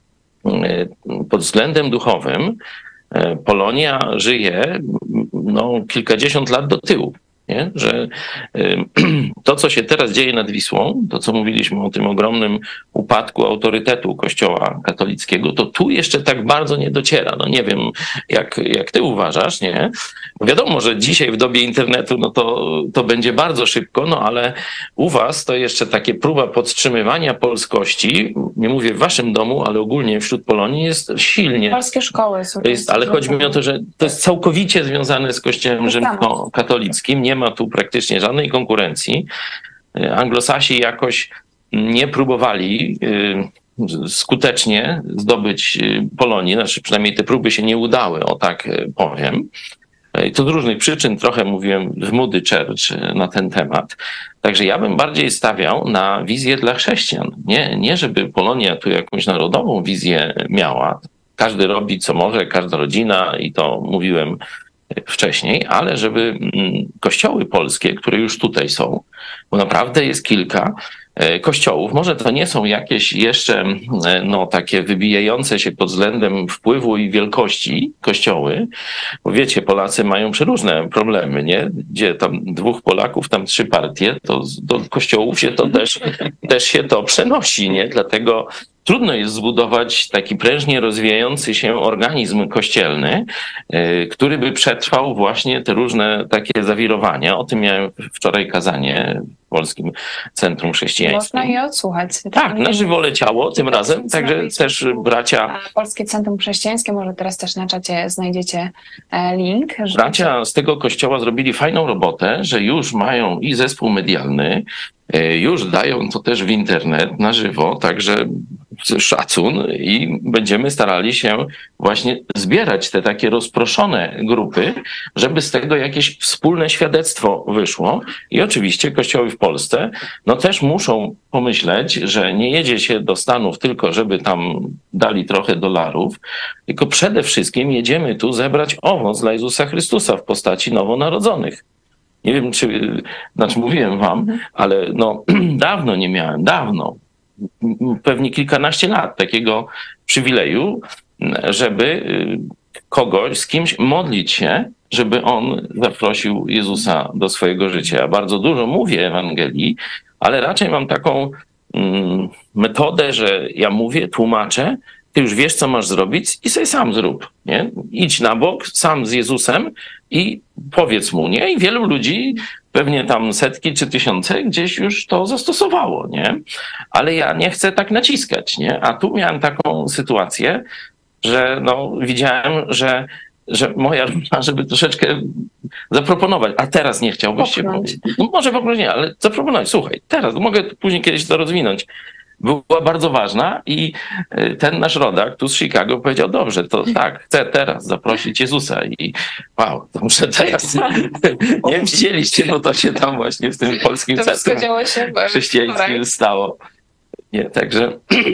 e, pod względem duchowym e, Polonia żyje no, kilkadziesiąt lat do tyłu. Nie? Że em, to, co się teraz dzieje nad Wisłą, to, co mówiliśmy o tym ogromnym upadku autorytetu Kościoła katolickiego, to tu jeszcze tak bardzo nie dociera. No nie wiem, jak, jak ty uważasz, nie? Bo wiadomo, że dzisiaj w dobie internetu no to, to będzie bardzo szybko, no ale u was to jeszcze takie próba podtrzymywania polskości, nie mówię w waszym domu, ale ogólnie wśród Polonii jest silnie. Polskie szkoły są. To jest, ale chodzi mi o to, że to jest całkowicie związane z Kościołem rzymskokatolickim. Nie ma tu praktycznie żadnej konkurencji. Anglosasi jakoś nie próbowali y, skutecznie zdobyć y, Polonii, znaczy przynajmniej te próby się nie udały, o tak y, powiem. I to z różnych przyczyn, trochę mówiłem w Moody Church y, na ten temat. Także ja bym bardziej stawiał na wizję dla chrześcijan. Nie, nie żeby Polonia tu jakąś narodową wizję miała. Każdy robi co może, każda rodzina i to mówiłem wcześniej, ale żeby mm, kościoły polskie, które już tutaj są, bo naprawdę jest kilka e, kościołów, może to nie są jakieś jeszcze e, no, takie wybijające się pod względem wpływu i wielkości kościoły, bo wiecie, Polacy mają przeróżne problemy, nie? Gdzie tam dwóch Polaków, tam trzy partie, to z- do kościołów się to też, też się to przenosi, nie? Dlatego trudno jest zbudować taki prężnie rozwijający się organizm kościelny, y, który by przetrwał właśnie te różne takie zawirowania. O tym miałem wczoraj kazanie w Polskim Centrum Chrześcijańskim. Można je odsłuchać. Tak, na żywo leciało tym razem, także też bracia, A Polskie Centrum Chrześcijańskie, może teraz też na czacie znajdziecie e, link. że- bracia z tego kościoła zrobili fajną robotę, że już mają i zespół medialny, y, już dają to też w internet na żywo, także szacun i będziemy starali się właśnie zbierać te takie rozproszone grupy, żeby z tego jakieś wspólne świadectwo wyszło. I oczywiście kościoły w Polsce no też muszą pomyśleć, że nie jedzie się do Stanów tylko, żeby tam dali trochę dolarów, tylko przede wszystkim jedziemy tu zebrać owoc dla Jezusa Chrystusa w postaci nowonarodzonych. Nie wiem, czy, znaczy mówiłem wam, ale no dawno nie miałem, dawno, pewnie kilkanaście lat takiego przywileju, żeby kogoś, z kimś modlić się, żeby on zaprosił Jezusa do swojego życia. Ja bardzo dużo mówię Ewangelii, ale raczej mam taką mm, metodę, że ja mówię, tłumaczę, ty już wiesz, co masz zrobić i sobie sam zrób, nie? Idź na bok, sam z Jezusem i powiedz mu, nie? I wielu ludzi, pewnie tam setki czy tysiące, gdzieś już to zastosowało, nie? Ale ja nie chcę tak naciskać, nie? A tu miałem taką sytuację, że no, widziałem, że, że moja rola, żeby troszeczkę zaproponować, a teraz nie chciałbyś się powiedzieć. No może w ogóle nie, ale zaproponować, słuchaj, teraz, mogę później kiedyś to rozwinąć. Była bardzo ważna i ten nasz rodak tu z Chicago powiedział, dobrze, to tak, chcę teraz zaprosić Jezusa i wow, to muszę teraz, nie widzieliście, no to się tam właśnie w tym polskim To centrum działo się chrześcijańskim stało. Nie, także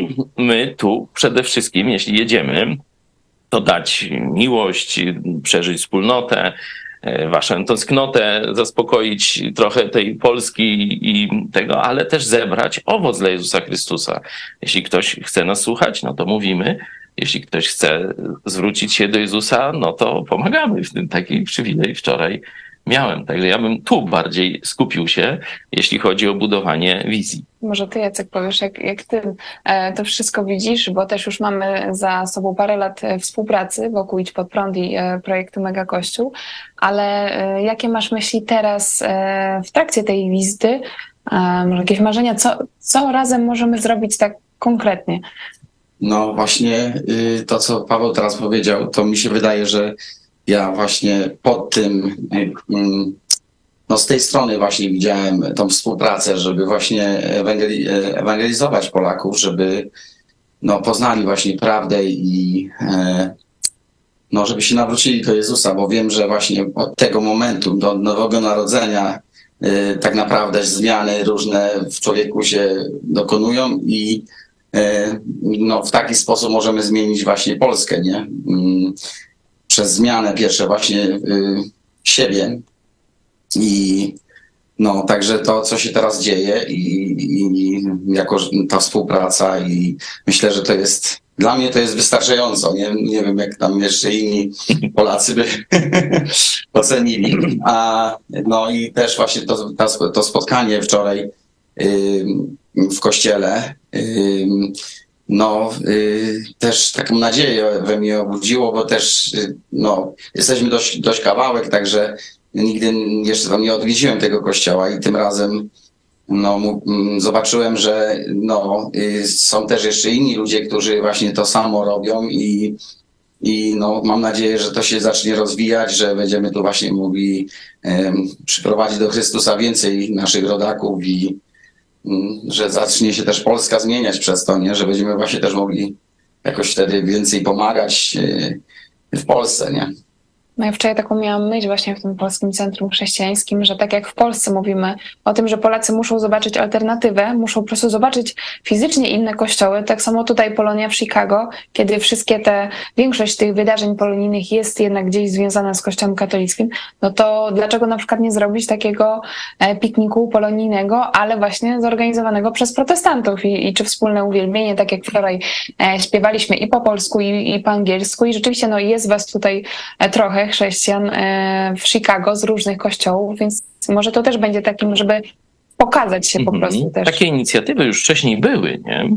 my tu przede wszystkim, jeśli jedziemy, to dać miłość, przeżyć wspólnotę, waszą tęsknotę, zaspokoić trochę tej Polski i tego, ale też zebrać owoc dla Jezusa Chrystusa. Jeśli ktoś chce nas słuchać, no to mówimy. Jeśli ktoś chce zwrócić się do Jezusa, no to pomagamy. W tym taki przywilej wczoraj miałem. Także ja bym tu bardziej skupił się, jeśli chodzi o budowanie wizji. Może ty, Jacek, powiesz, jak, jak ty to wszystko widzisz, bo też już mamy za sobą parę lat współpracy wokół Idź Pod Prąd i projektu Mega Kościół, ale jakie masz myśli teraz w trakcie tej wizyty? Może jakieś marzenia, co, co razem możemy zrobić tak konkretnie? No właśnie to, co Paweł teraz powiedział, to mi się wydaje, że ja właśnie pod tym, no z tej strony właśnie widziałem tą współpracę, żeby właśnie ewangeli- ewangelizować Polaków, żeby no poznali właśnie prawdę i no żeby się nawrócili do Jezusa, bo wiem, że właśnie od tego momentu do Nowego Narodzenia tak naprawdę zmiany różne w człowieku się dokonują i no w taki sposób możemy zmienić właśnie Polskę, nie? Przez zmianę pierwsze właśnie y, siebie i no także to, co się teraz dzieje i, i jako ta współpraca i myślę, że to jest, dla mnie to jest wystarczająco, nie, nie wiem jak tam jeszcze inni Polacy by ocenili, a no i też właśnie to, to, to spotkanie wczoraj y, w kościele y, no y, też taką nadzieję we mnie obudziło, bo też y, no, jesteśmy dość, dość kawałek, także nigdy jeszcze tam nie odwiedziłem tego kościoła i tym razem no, m, zobaczyłem, że no, y, są też jeszcze inni ludzie, którzy właśnie to samo robią i, i no, mam nadzieję, że to się zacznie rozwijać, że będziemy tu właśnie mogli y, przyprowadzić do Chrystusa więcej naszych rodaków i że zacznie się też Polska zmieniać przez to, nie? Że będziemy właśnie też mogli jakoś wtedy więcej pomagać w Polsce, nie? No ja wczoraj taką miałam myśl właśnie w tym Polskim Centrum Chrześcijańskim, że tak jak w Polsce mówimy o tym, że Polacy muszą zobaczyć alternatywę, muszą po prostu zobaczyć fizycznie inne kościoły, tak samo tutaj Polonia w Chicago, kiedy wszystkie te, większość tych wydarzeń polonijnych jest jednak gdzieś związana z Kościołem katolickim, no to dlaczego na przykład nie zrobić takiego pikniku polonijnego, ale właśnie zorganizowanego przez protestantów i, i czy wspólne uwielbienie, tak jak wczoraj e, śpiewaliśmy i po polsku i, i po angielsku i rzeczywiście no jest was tutaj trochę chrześcijan w Chicago z różnych kościołów, więc może to też będzie takim, żeby pokazać się po mm-hmm. prostu też. Takie inicjatywy już wcześniej były, nie?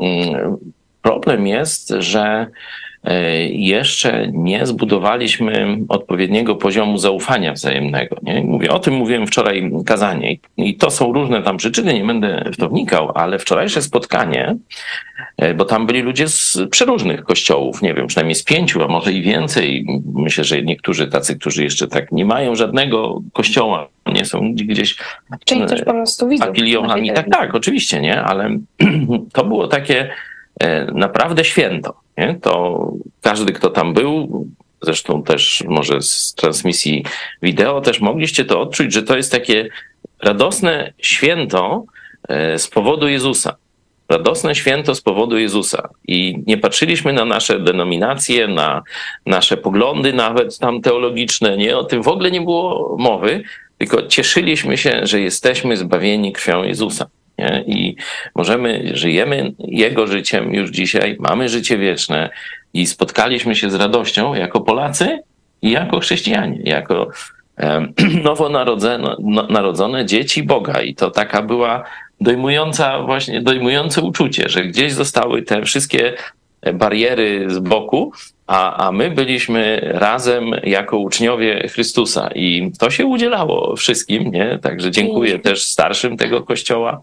Problem jest, że jeszcze nie zbudowaliśmy odpowiedniego poziomu zaufania wzajemnego. Nie? Mówię, o tym mówiłem wczoraj w kazaniu i to są różne tam przyczyny, nie będę w to wnikał, ale wczorajsze spotkanie, bo tam byli ludzie z przeróżnych kościołów, nie wiem, przynajmniej z pięciu, a może i więcej. Myślę, że niektórzy tacy, którzy jeszcze tak nie mają żadnego kościoła, nie są gdzieś Czyli też po prostu widzą. afiliowani. Tak, tak, oczywiście, nie, ale to było takie naprawdę święto. Nie? To każdy, kto tam był, zresztą też może z transmisji wideo też mogliście to odczuć, że to jest takie radosne święto z powodu Jezusa. Radosne święto z powodu Jezusa. I nie patrzyliśmy na nasze denominacje, na nasze poglądy nawet tam teologiczne, nie? O tym w ogóle nie było mowy, tylko cieszyliśmy się, że jesteśmy zbawieni krwią Jezusa. Nie? I możemy, żyjemy Jego życiem już dzisiaj, mamy życie wieczne i spotkaliśmy się z radością jako Polacy i jako chrześcijanie, jako e, nowonarodzone no, narodzone dzieci Boga. I to taka była dojmująca, właśnie dojmujące uczucie, że gdzieś zostały te wszystkie bariery z boku, a, a my byliśmy razem jako uczniowie Chrystusa i to się udzielało wszystkim, nie? Także dziękuję też starszym tego kościoła,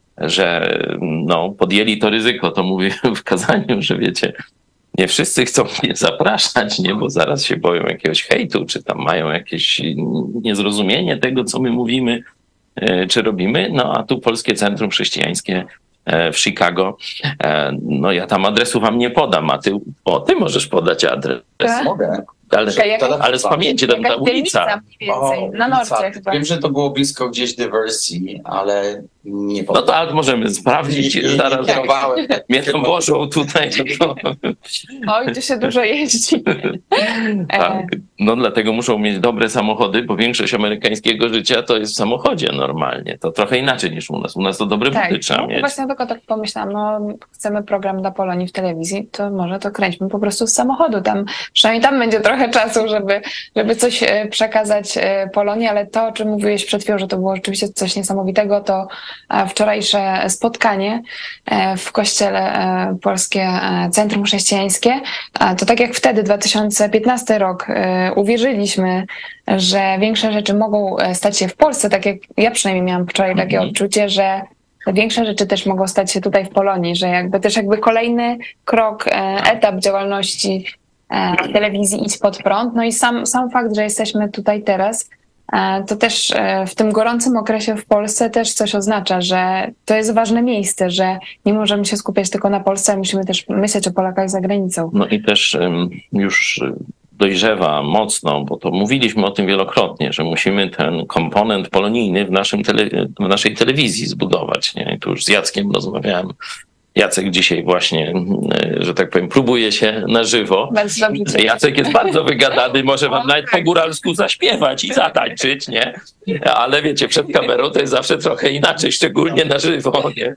że no, podjęli to ryzyko, to mówię w kazaniu, że wiecie, nie wszyscy chcą mnie zapraszać, nie, bo zaraz się boją jakiegoś hejtu, czy tam mają jakieś niezrozumienie tego, co my mówimy, czy robimy, no a tu Polskie Centrum Chrześcijańskie w Chicago, no ja tam adresu wam nie podam, a ty, o, ty możesz podać adres. Mogę. Ale, Jaka- ale z pamięci, tam ta ulica. Mniej więcej, na Norcie chyba. Wiem, że to było blisko gdzieś Diversity, ale nie powiem. No to ale możemy sprawdzić, Nie- nie- nie zaraz kierowałem. mnie to włożą tutaj. To, Oj, tu się dużo jeździ. tak. No dlatego muszą mieć dobre samochody, bo większość amerykańskiego życia to jest w samochodzie normalnie. To trochę inaczej niż u nas. U nas to dobre Tak, buty trzeba no, mieć. właśnie tylko tak pomyślałam, no chcemy program dla Polonii w telewizji, to może to kręćmy po prostu z samochodu. Tam, przynajmniej tam będzie trochę czasu, żeby, żeby coś e, przekazać e, Polonii, ale to, o czym mówiłeś przed chwilą, że to było rzeczywiście coś niesamowitego, to e, wczorajsze spotkanie e, w kościele e, Polskie e, Centrum Chrześcijańskie. E, to tak jak wtedy, dwa tysiące piętnasty rok, e, uwierzyliśmy, że większe rzeczy mogą e, stać się w Polsce, tak jak ja przynajmniej miałam wczoraj takie Mhm. odczucie, że te większe rzeczy też mogą stać się tutaj w Polonii, że jakby też jakby kolejny krok, e, etap działalności e, telewizji Idź Pod Prąd. No i sam, sam fakt, że jesteśmy tutaj teraz, e, to też e, w tym gorącym okresie w Polsce też coś oznacza, że to jest ważne miejsce, że nie możemy się skupiać tylko na Polsce, musimy też myśleć o Polakach za granicą. No i też ym, już dojrzewa mocno, bo to mówiliśmy o tym wielokrotnie, że musimy ten komponent polonijny w, naszym tele, w naszej telewizji zbudować. Nie? I tu już z Jackiem rozmawiałem. Jacek dzisiaj właśnie, y, że tak powiem, próbuje się na żywo. Bardzo dobrze cię Jacek jest bardzo wygadany, może wam nawet po góralsku zaśpiewać i zatańczyć, nie? Ale wiecie, przed kamerą to jest zawsze trochę inaczej, szczególnie na żywo, nie?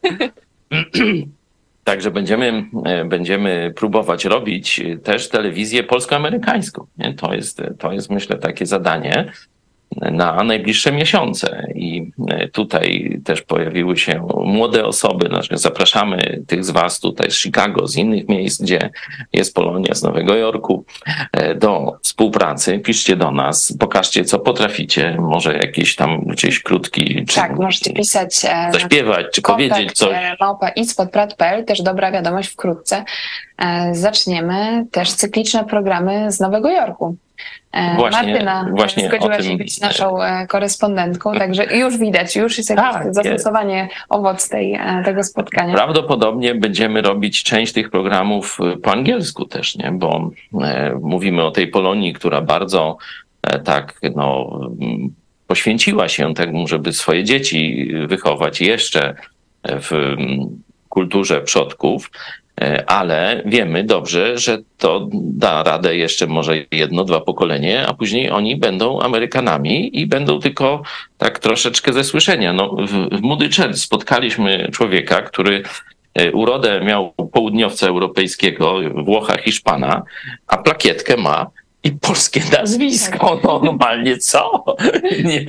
Także będziemy, będziemy próbować robić też telewizję polsko-amerykańską. Nie? To jest, to jest, myślę, takie zadanie na najbliższe miesiące. I tutaj też pojawiły się młode osoby. Zapraszamy tych z was tutaj z Chicago, z innych miejsc, gdzie jest Polonia, z Nowego Jorku, do współpracy. Piszcie do nas, pokażcie, co potraficie. Może jakiś tam gdzieś krótki... Czy Tak, możecie pisać e, zaśpiewać, czy powiedzieć coś. małpa idźspodprad kropka p l, też dobra wiadomość wkrótce. E, zaczniemy też cykliczne programy z Nowego Jorku. E, Właśnie- Martyna właśnie zgodziła o się tym- być naszą e, korespondentką, także już widać, już jest jakieś Tak, zastosowanie, owoc tej, e, tego spotkania. Prawdopodobnie będziemy robić część tych programów po angielsku też, nie? Bo e, mówimy o tej Polonii, która bardzo e, tak no, m, poświęciła się temu, żeby swoje dzieci wychować jeszcze w m, kulturze przodków, e, ale wiemy dobrze, że to da radę jeszcze może jedno, dwa pokolenie, a później oni będą Amerykanami i będą tylko tak troszeczkę ze słyszenia. No, w, w Moody Church spotkaliśmy człowieka, który e, urodę miał południowca europejskiego, Włocha, Hiszpana, a plakietkę ma i polskie nazwisko. No, normalnie co? Nie.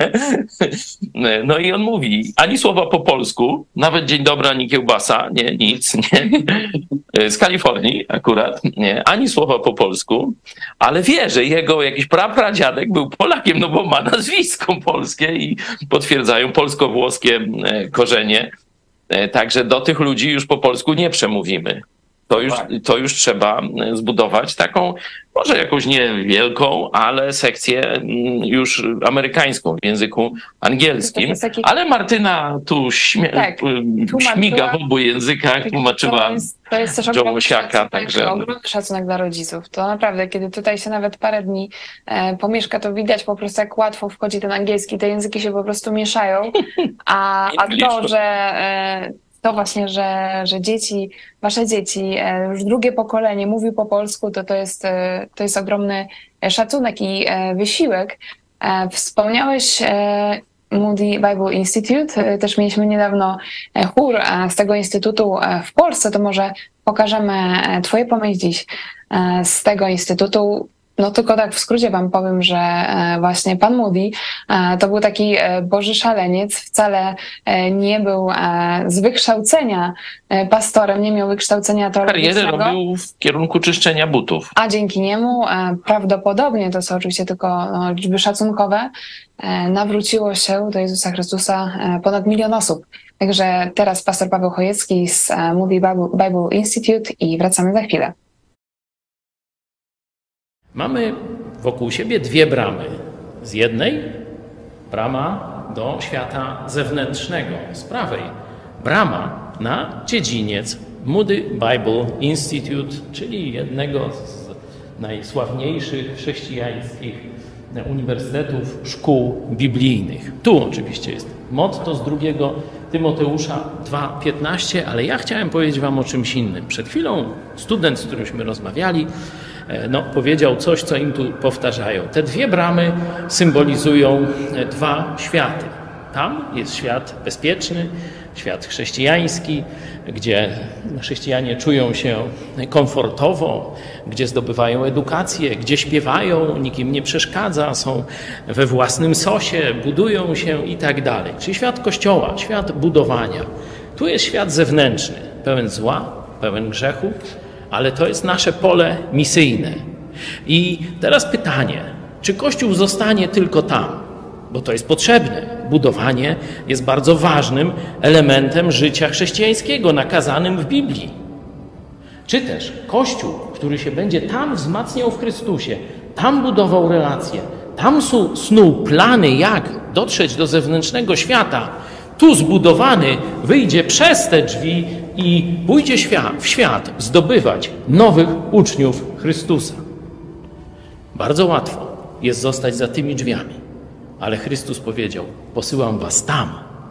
No i on mówi, ani słowa po polsku, nawet dzień dobry, ani kiełbasa, nie, nic, nie. Z Kalifornii akurat, nie, ani słowa po polsku, ale wie, że jego jakiś prapradziadek był Polakiem, no bo ma nazwisko polskie i potwierdzają polsko-włoskie korzenie. Także do tych ludzi już po polsku nie przemówimy. To już, to już trzeba zbudować taką, może jakąś niewielką, ale sekcję już amerykańską w języku angielskim. Taki... Ale Martyna tu, śmie... tak, śmiga w obu językach, tłumaczyła to jest też Joe Łosiaka. Także... ogromny szacunek dla rodziców. To naprawdę, kiedy tutaj się nawet parę dni e, pomieszka, to widać po prostu, jak łatwo wchodzi ten angielski. Te języki się po prostu mieszają. A, a to, że... E, To właśnie, że, że dzieci, wasze dzieci, już drugie pokolenie mówi po polsku, to to jest, to jest ogromny szacunek i wysiłek. Wspomniałeś Moody Bible Institute, też mieliśmy niedawno chór z tego instytutu w Polsce, to może pokażemy twoje pomysły dziś z tego instytutu. No tylko tak w skrócie wam powiem, że właśnie pan Moody to był taki boży szaleniec, wcale nie był z wykształcenia pastorem, nie miał wykształcenia teologicznego. Karierę robił w kierunku czyszczenia butów. A dzięki niemu prawdopodobnie, to są oczywiście tylko no, liczby szacunkowe, nawróciło się do Jezusa Chrystusa ponad milion osób. Także teraz pastor Paweł Chojecki z Moody Bible Institute i wracamy za chwilę. Mamy wokół siebie dwie bramy. Z jednej brama do świata zewnętrznego, z prawej brama na dziedziniec Moody Bible Institute, czyli jednego z najsławniejszych chrześcijańskich uniwersytetów, szkół biblijnych. Tu oczywiście jest motto z drugiego Tymoteusza dwa piętnaście, ale ja chciałem powiedzieć wam o czymś innym. Przed chwilą student, z którymśmy rozmawiali, no, powiedział coś, co im tu powtarzają. Te dwie bramy symbolizują dwa światy. Tam jest świat bezpieczny, świat chrześcijański, gdzie chrześcijanie czują się komfortowo, gdzie zdobywają edukację, gdzie śpiewają, nikt im nie przeszkadza, są we własnym sosie, budują się i tak dalej. Czyli świat Kościoła, świat budowania. Tu jest świat zewnętrzny, pełen zła, pełen grzechu, ale to jest nasze pole misyjne. I teraz pytanie, czy Kościół zostanie tylko tam? Bo to jest potrzebne. Budowanie jest bardzo ważnym elementem życia chrześcijańskiego, nakazanym w Biblii. Czy też Kościół, który się będzie tam wzmacniał w Chrystusie, tam budował relacje, tam snuł plany, jak dotrzeć do zewnętrznego świata, tu zbudowany wyjdzie przez te drzwi i pójdzie w świat zdobywać nowych uczniów Chrystusa. Bardzo łatwo jest zostać za tymi drzwiami, ale Chrystus powiedział: posyłam was tam.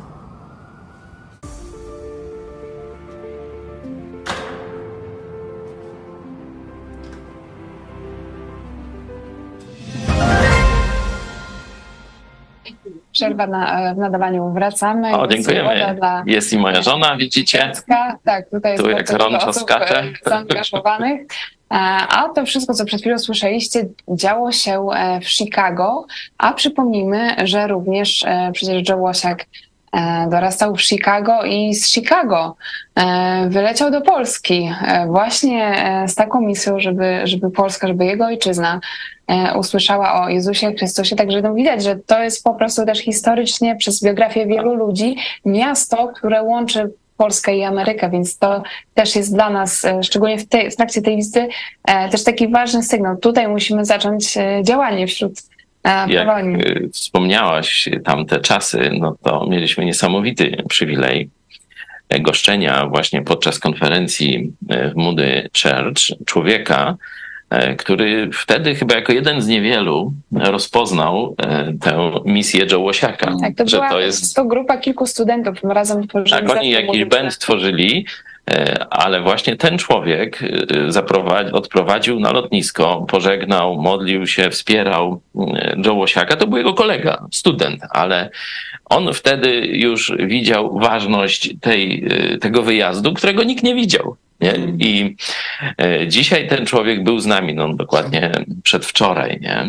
Przerwa na, w nadawaniu, wracamy. O, dziękujemy. Dla... Jest i moja żona, widzicie? Tak, tutaj jest tu jak rączo skacze. Zaangażowanych. A to wszystko, co przed chwilą słyszeliście, działo się w Chicago, a przypomnijmy, że również przecież Joe Łosiak dorastał w Chicago i z Chicago wyleciał do Polski właśnie z taką misją, żeby, żeby Polska, żeby jego ojczyzna usłyszała o Jezusie Chrystusie. Także no widać, że to jest po prostu też historycznie przez biografię wielu ludzi miasto, które łączy Polskę i Amerykę, więc to też jest dla nas, szczególnie w, tej, w trakcie tej wizyty, też taki ważny sygnał. Tutaj musimy zacząć działanie wśród Jak wspomniałaś tamte czasy, no to mieliśmy niesamowity przywilej goszczenia właśnie podczas konferencji w Moody Church człowieka, który wtedy chyba jako jeden z niewielu rozpoznał tę misję Joe Łosiaka. Tak, to że była to jest to grupa kilku studentów, razem tworzyli. Tak, oni jakiś band tworzyli, ale właśnie ten człowiek odprowadził na lotnisko, pożegnał, modlił się, wspierał Joe Łosiaka. To był jego kolega, student, ale on wtedy już widział ważność tej, tego wyjazdu, którego nikt nie widział. Nie? I dzisiaj ten człowiek był z nami, no dokładnie przedwczoraj, nie?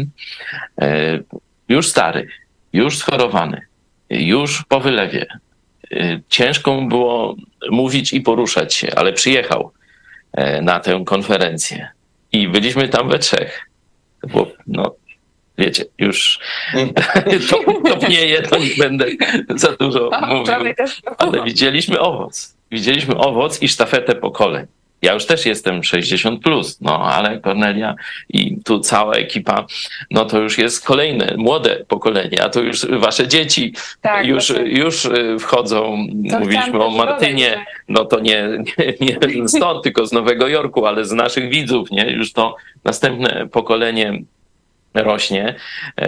Już stary, już schorowany, już po wylewie. Ciężko mu było mówić i poruszać się, ale przyjechał na tę konferencję i byliśmy tam we trzech. To było, no wiecie, już to, to pnieje, to nie będę za dużo mówił, ale widzieliśmy owoc. Widzieliśmy owoc i sztafetę pokoleń. Ja już też jestem sześćdziesiąt plus, no ale Kornelia i tu cała ekipa, no to już jest kolejne, młode pokolenie, a to już wasze dzieci Tak, już, właśnie. już wchodzą, To mówiliśmy chciałam o też Martynie, dodać, no to nie, nie, nie stąd, tylko z Nowego Jorku, ale z naszych widzów, nie? Już to następne pokolenie rośnie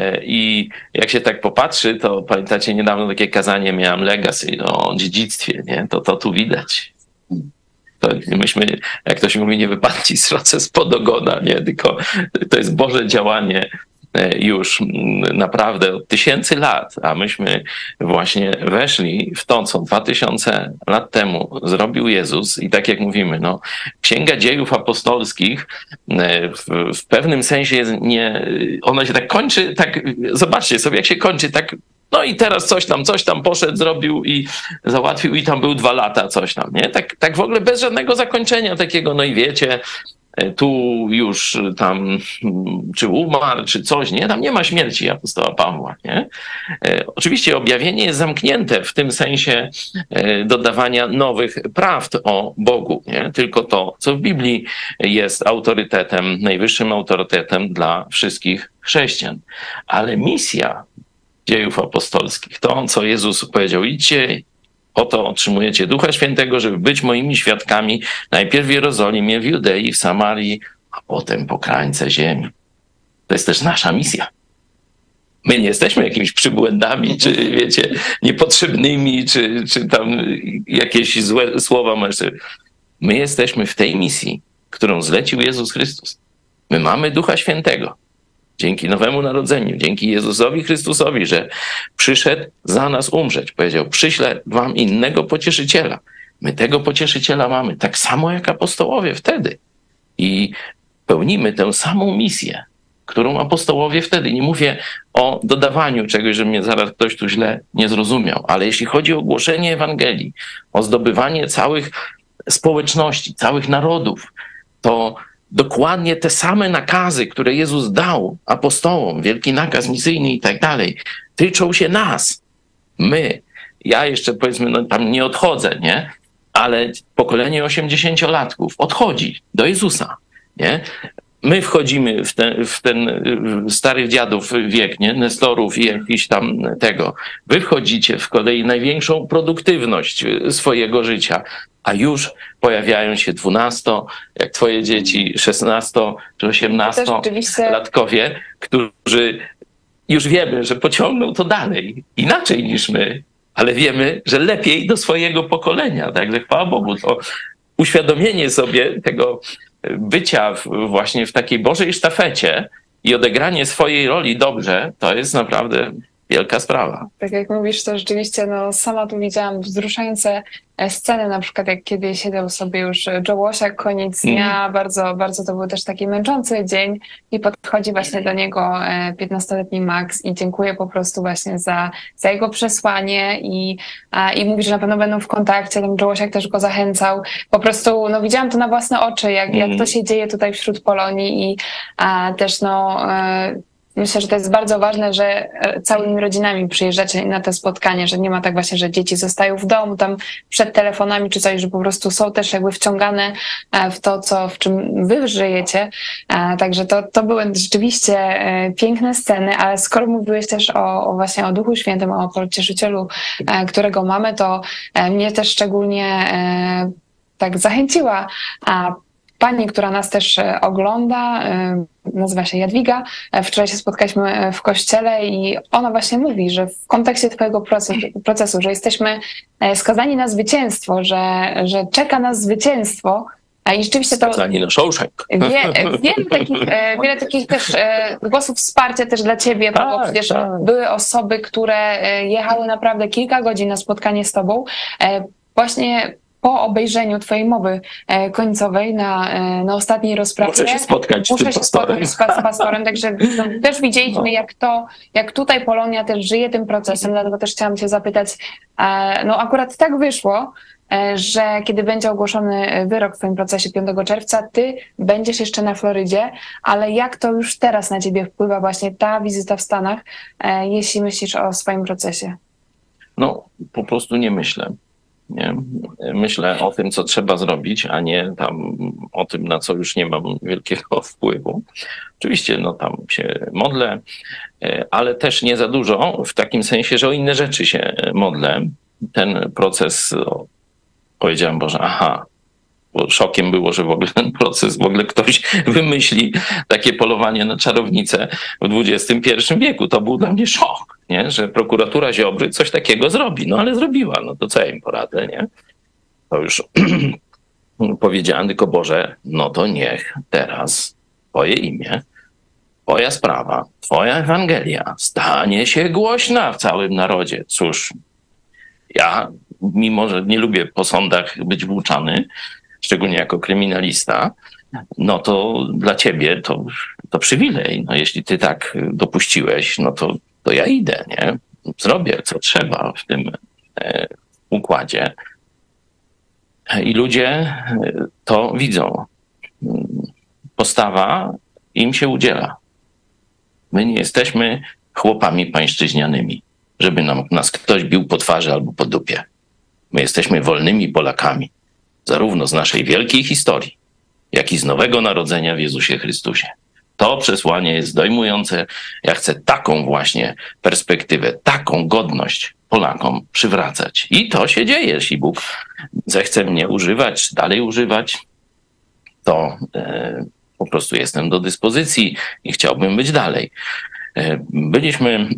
i jak się tak popatrzy, to pamiętacie, niedawno takie kazanie miałem legacy o dziedzictwie, nie? To, to tu widać. To myśmy, jak ktoś mówi, nie wypadli z roce spod ogona, nie? Tylko to jest Boże działanie już naprawdę od tysięcy lat, a myśmy właśnie weszli w to, co dwa tysiące lat temu zrobił Jezus i tak jak mówimy, no, Księga Dziejów Apostolskich w, w pewnym sensie jest nie, ona się tak kończy, tak, zobaczcie sobie, jak się kończy, tak, no i teraz coś tam, coś tam poszedł, zrobił i załatwił i tam był dwa lata, coś tam, nie? Tak, tak w ogóle bez żadnego zakończenia takiego, no i wiecie, tu już tam, czy umarł, czy coś, nie? Tam nie ma śmierci apostoła Pawła, nie? Oczywiście objawienie jest zamknięte w tym sensie dodawania nowych prawd o Bogu, nie? Tylko to, co w Biblii jest autorytetem, najwyższym autorytetem dla wszystkich chrześcijan. Ale misja dziejów apostolskich, to, co Jezus powiedział, idźcie, oto otrzymujecie Ducha Świętego, żeby być moimi świadkami najpierw w Jerozolimie, w Judei, w Samarii, a potem po krańce ziemi. To jest też nasza misja. My nie jesteśmy jakimiś przybłędami, czy wiecie, niepotrzebnymi, czy, czy tam jakieś złe słowa. My jesteśmy w tej misji, którą zlecił Jezus Chrystus. My mamy Ducha Świętego. Dzięki Nowemu Narodzeniu, dzięki Jezusowi Chrystusowi, że przyszedł za nas umrzeć. Powiedział, przyślę wam innego pocieszyciela. My tego pocieszyciela mamy, tak samo jak apostołowie wtedy. I pełnimy tę samą misję, którą apostołowie wtedy. Nie mówię o dodawaniu czegoś, że mnie zaraz ktoś tu źle nie zrozumiał, ale jeśli chodzi o głoszenie Ewangelii, o zdobywanie całych społeczności, całych narodów, to dokładnie te same nakazy, które Jezus dał apostołom, wielki nakaz misyjny i tak dalej, tyczą się nas. My, ja jeszcze powiedzmy, no tam nie odchodzę, nie? Ale pokolenie osiemdziesięciolatków odchodzi do Jezusa, nie? My wchodzimy w ten, w ten starych dziadów wiek, nie? Nestorów i jakiś tam tego. Wy wchodzicie w kolei największą produktywność swojego życia, a już pojawiają się dwunasto, jak twoje dzieci, szesnasto czy osiemnastolatkowie, którzy już wiemy, że pociągną to dalej, inaczej niż my, ale wiemy, że lepiej do swojego pokolenia. Także chwała Bogu, to uświadomienie sobie tego bycia w, właśnie w takiej Bożej sztafecie i odegranie swojej roli dobrze, to jest naprawdę wielka sprawa. Tak jak mówisz, to rzeczywiście, no sama tu widziałam wzruszające sceny, na przykład jak kiedy siedział sobie już Joe Łosiak, koniec dnia, mm. bardzo, bardzo to był też taki męczący dzień i podchodzi właśnie do niego piętnastoletni Max i dziękuję po prostu właśnie za, za jego przesłanie i, a, i mówi, że na pewno będą w kontakcie, tam Joe Łosiak też go zachęcał. Po prostu, no widziałam to na własne oczy, jak, mm. jak to się dzieje tutaj wśród Polonii i a, też no... E, Myślę, że to jest bardzo ważne, że całymi rodzinami przyjeżdżacie na te spotkania, że nie ma tak właśnie, że dzieci zostają w domu, tam przed telefonami czy coś, że po prostu są też jakby wciągane w to, co, w czym wy żyjecie. Także to, to były rzeczywiście piękne sceny, ale skoro mówiłeś też o, o właśnie o Duchu Świętym, o Pocieszycielu, którego mamy, to mnie też szczególnie tak zachęciła pani, która nas też ogląda, nazywa się Jadwiga. Wczoraj się spotkaliśmy w kościele i ona właśnie mówi, że w kontekście twojego procesu, procesu że jesteśmy skazani na zwycięstwo, że, że czeka nas zwycięstwo. I rzeczywiście to... Skazani na Shawshank. Wie, wiele, takich, wiele takich też głosów wsparcia też dla ciebie, tak, bo przecież tak. były osoby, które jechały naprawdę kilka godzin na spotkanie z tobą. Właśnie po obejrzeniu twojej mowy e, końcowej na, e, na ostatniej rozprawie. Muszę się spotkać muszę z tym się pastorem. spotkać z pastorem, także no, też widzieliśmy, no. jak to, jak tutaj Polonia też żyje tym procesem, dlatego też chciałam cię zapytać, e, no akurat tak wyszło, e, że kiedy będzie ogłoszony wyrok w twoim procesie piątego czerwca, ty będziesz jeszcze na Florydzie, ale jak to już teraz na ciebie wpływa właśnie ta wizyta w Stanach, e, jeśli myślisz o swoim procesie? No, po prostu nie myślę. Nie? Myślę o tym, co trzeba zrobić, a nie tam o tym, na co już nie mam wielkiego wpływu. Oczywiście no tam się modlę, ale też nie za dużo, w takim sensie, że o inne rzeczy się modlę. Ten proces, o, powiedziałem, Boże, aha, bo szokiem było, że w ogóle ten proces, w ogóle ktoś wymyśli takie polowanie na czarownicę w dwudziestym pierwszym wieku. To był dla mnie szok, nie? Że prokuratura Ziobry coś takiego zrobi. No ale zrobiła, no to co ja im poradzę, nie? To już powiedziałem, tylko Boże, no to niech teraz Twoje imię, Twoja sprawa, Twoja Ewangelia stanie się głośna w całym narodzie. Cóż, ja, mimo że nie lubię po sądach być włóczany, szczególnie jako kryminalista, no to dla ciebie to, to przywilej. No jeśli ty tak dopuściłeś, no to, to ja idę, nie? Zrobię, co trzeba w tym e, układzie. I ludzie to widzą. Postawa im się udziela. My nie jesteśmy chłopami pańszczyźnianymi, żeby nam, nas ktoś bił po twarzy albo po dupie. My jesteśmy wolnymi Polakami, zarówno z naszej wielkiej historii, jak i z nowego narodzenia w Jezusie Chrystusie. To przesłanie jest dojmujące. Ja chcę taką właśnie perspektywę, taką godność Polakom przywracać. I to się dzieje. Jeśli Bóg zechce mnie używać, dalej używać, to e, po prostu jestem do dyspozycji i chciałbym być dalej. E, byliśmy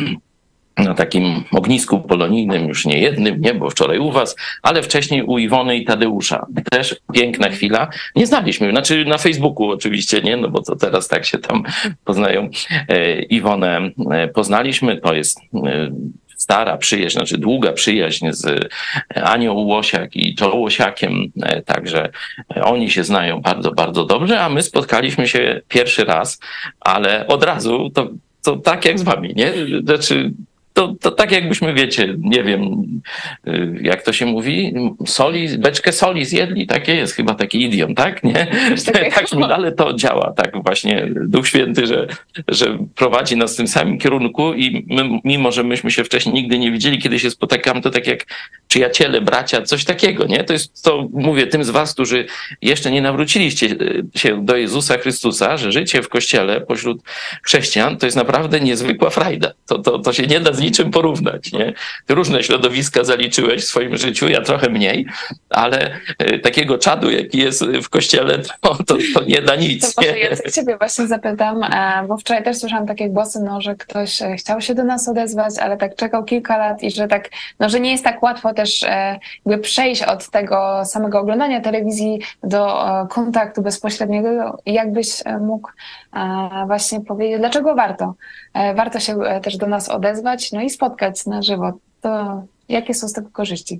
na takim ognisku polonijnym, już nie jednym, nie, bo wczoraj u was, ale wcześniej u Iwony i Tadeusza. Też piękna chwila. Nie znaliśmy, znaczy na Facebooku oczywiście, nie, no bo to teraz tak się tam poznają. E, Iwonę poznaliśmy, to jest e, stara przyjaźń, znaczy długa przyjaźń z Anią Łosiak i Joe Łosiakiem, e, także oni się znają bardzo, bardzo dobrze, a my spotkaliśmy się pierwszy raz, ale od razu to, to tak jak z wami, nie? Znaczy, To, to tak jakbyśmy, wiecie, nie wiem, jak to się mówi, soli, beczkę soli zjedli, takie jest chyba taki idiom, tak? Nie? Tak, ale to działa tak właśnie Duch Święty, że, że prowadzi nas w tym samym kierunku i my, mimo, że myśmy się wcześniej nigdy nie widzieli, kiedy się spotykamy, to tak jak przyjaciele, bracia, coś takiego, nie? To jest, to mówię tym z was, którzy jeszcze nie nawróciliście się do Jezusa Chrystusa, że życie w Kościele pośród chrześcijan to jest naprawdę niezwykła frajda. To, to, to się nie da z niczym porównać, nie? Ty różne środowiska zaliczyłeś w swoim życiu, ja trochę mniej, ale takiego czadu, jaki jest w Kościele, to, to, to nie da nic. To może ja ciebie właśnie zapytam, bo wczoraj też słyszałam takie głosy, no, że ktoś chciał się do nas odezwać, ale tak czekał kilka lat i że tak, no, że nie jest tak łatwo też jakby przejść od tego samego oglądania telewizji do kontaktu bezpośredniego. Jakbyś mógł właśnie powiedzieć, dlaczego warto? Warto się też do nas odezwać, no i spotkać na żywo. To jakie są z tego korzyści?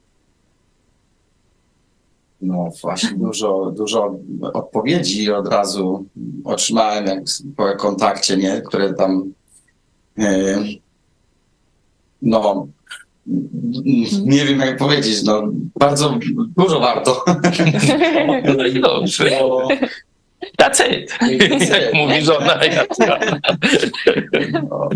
No właśnie, dużo, dużo odpowiedzi od razu otrzymałem jak po kontakcie, nie? Które tam e, no nie wiem jak powiedzieć, no bardzo dużo warto. No i dobrze. That's it. Jak mówi żona. No.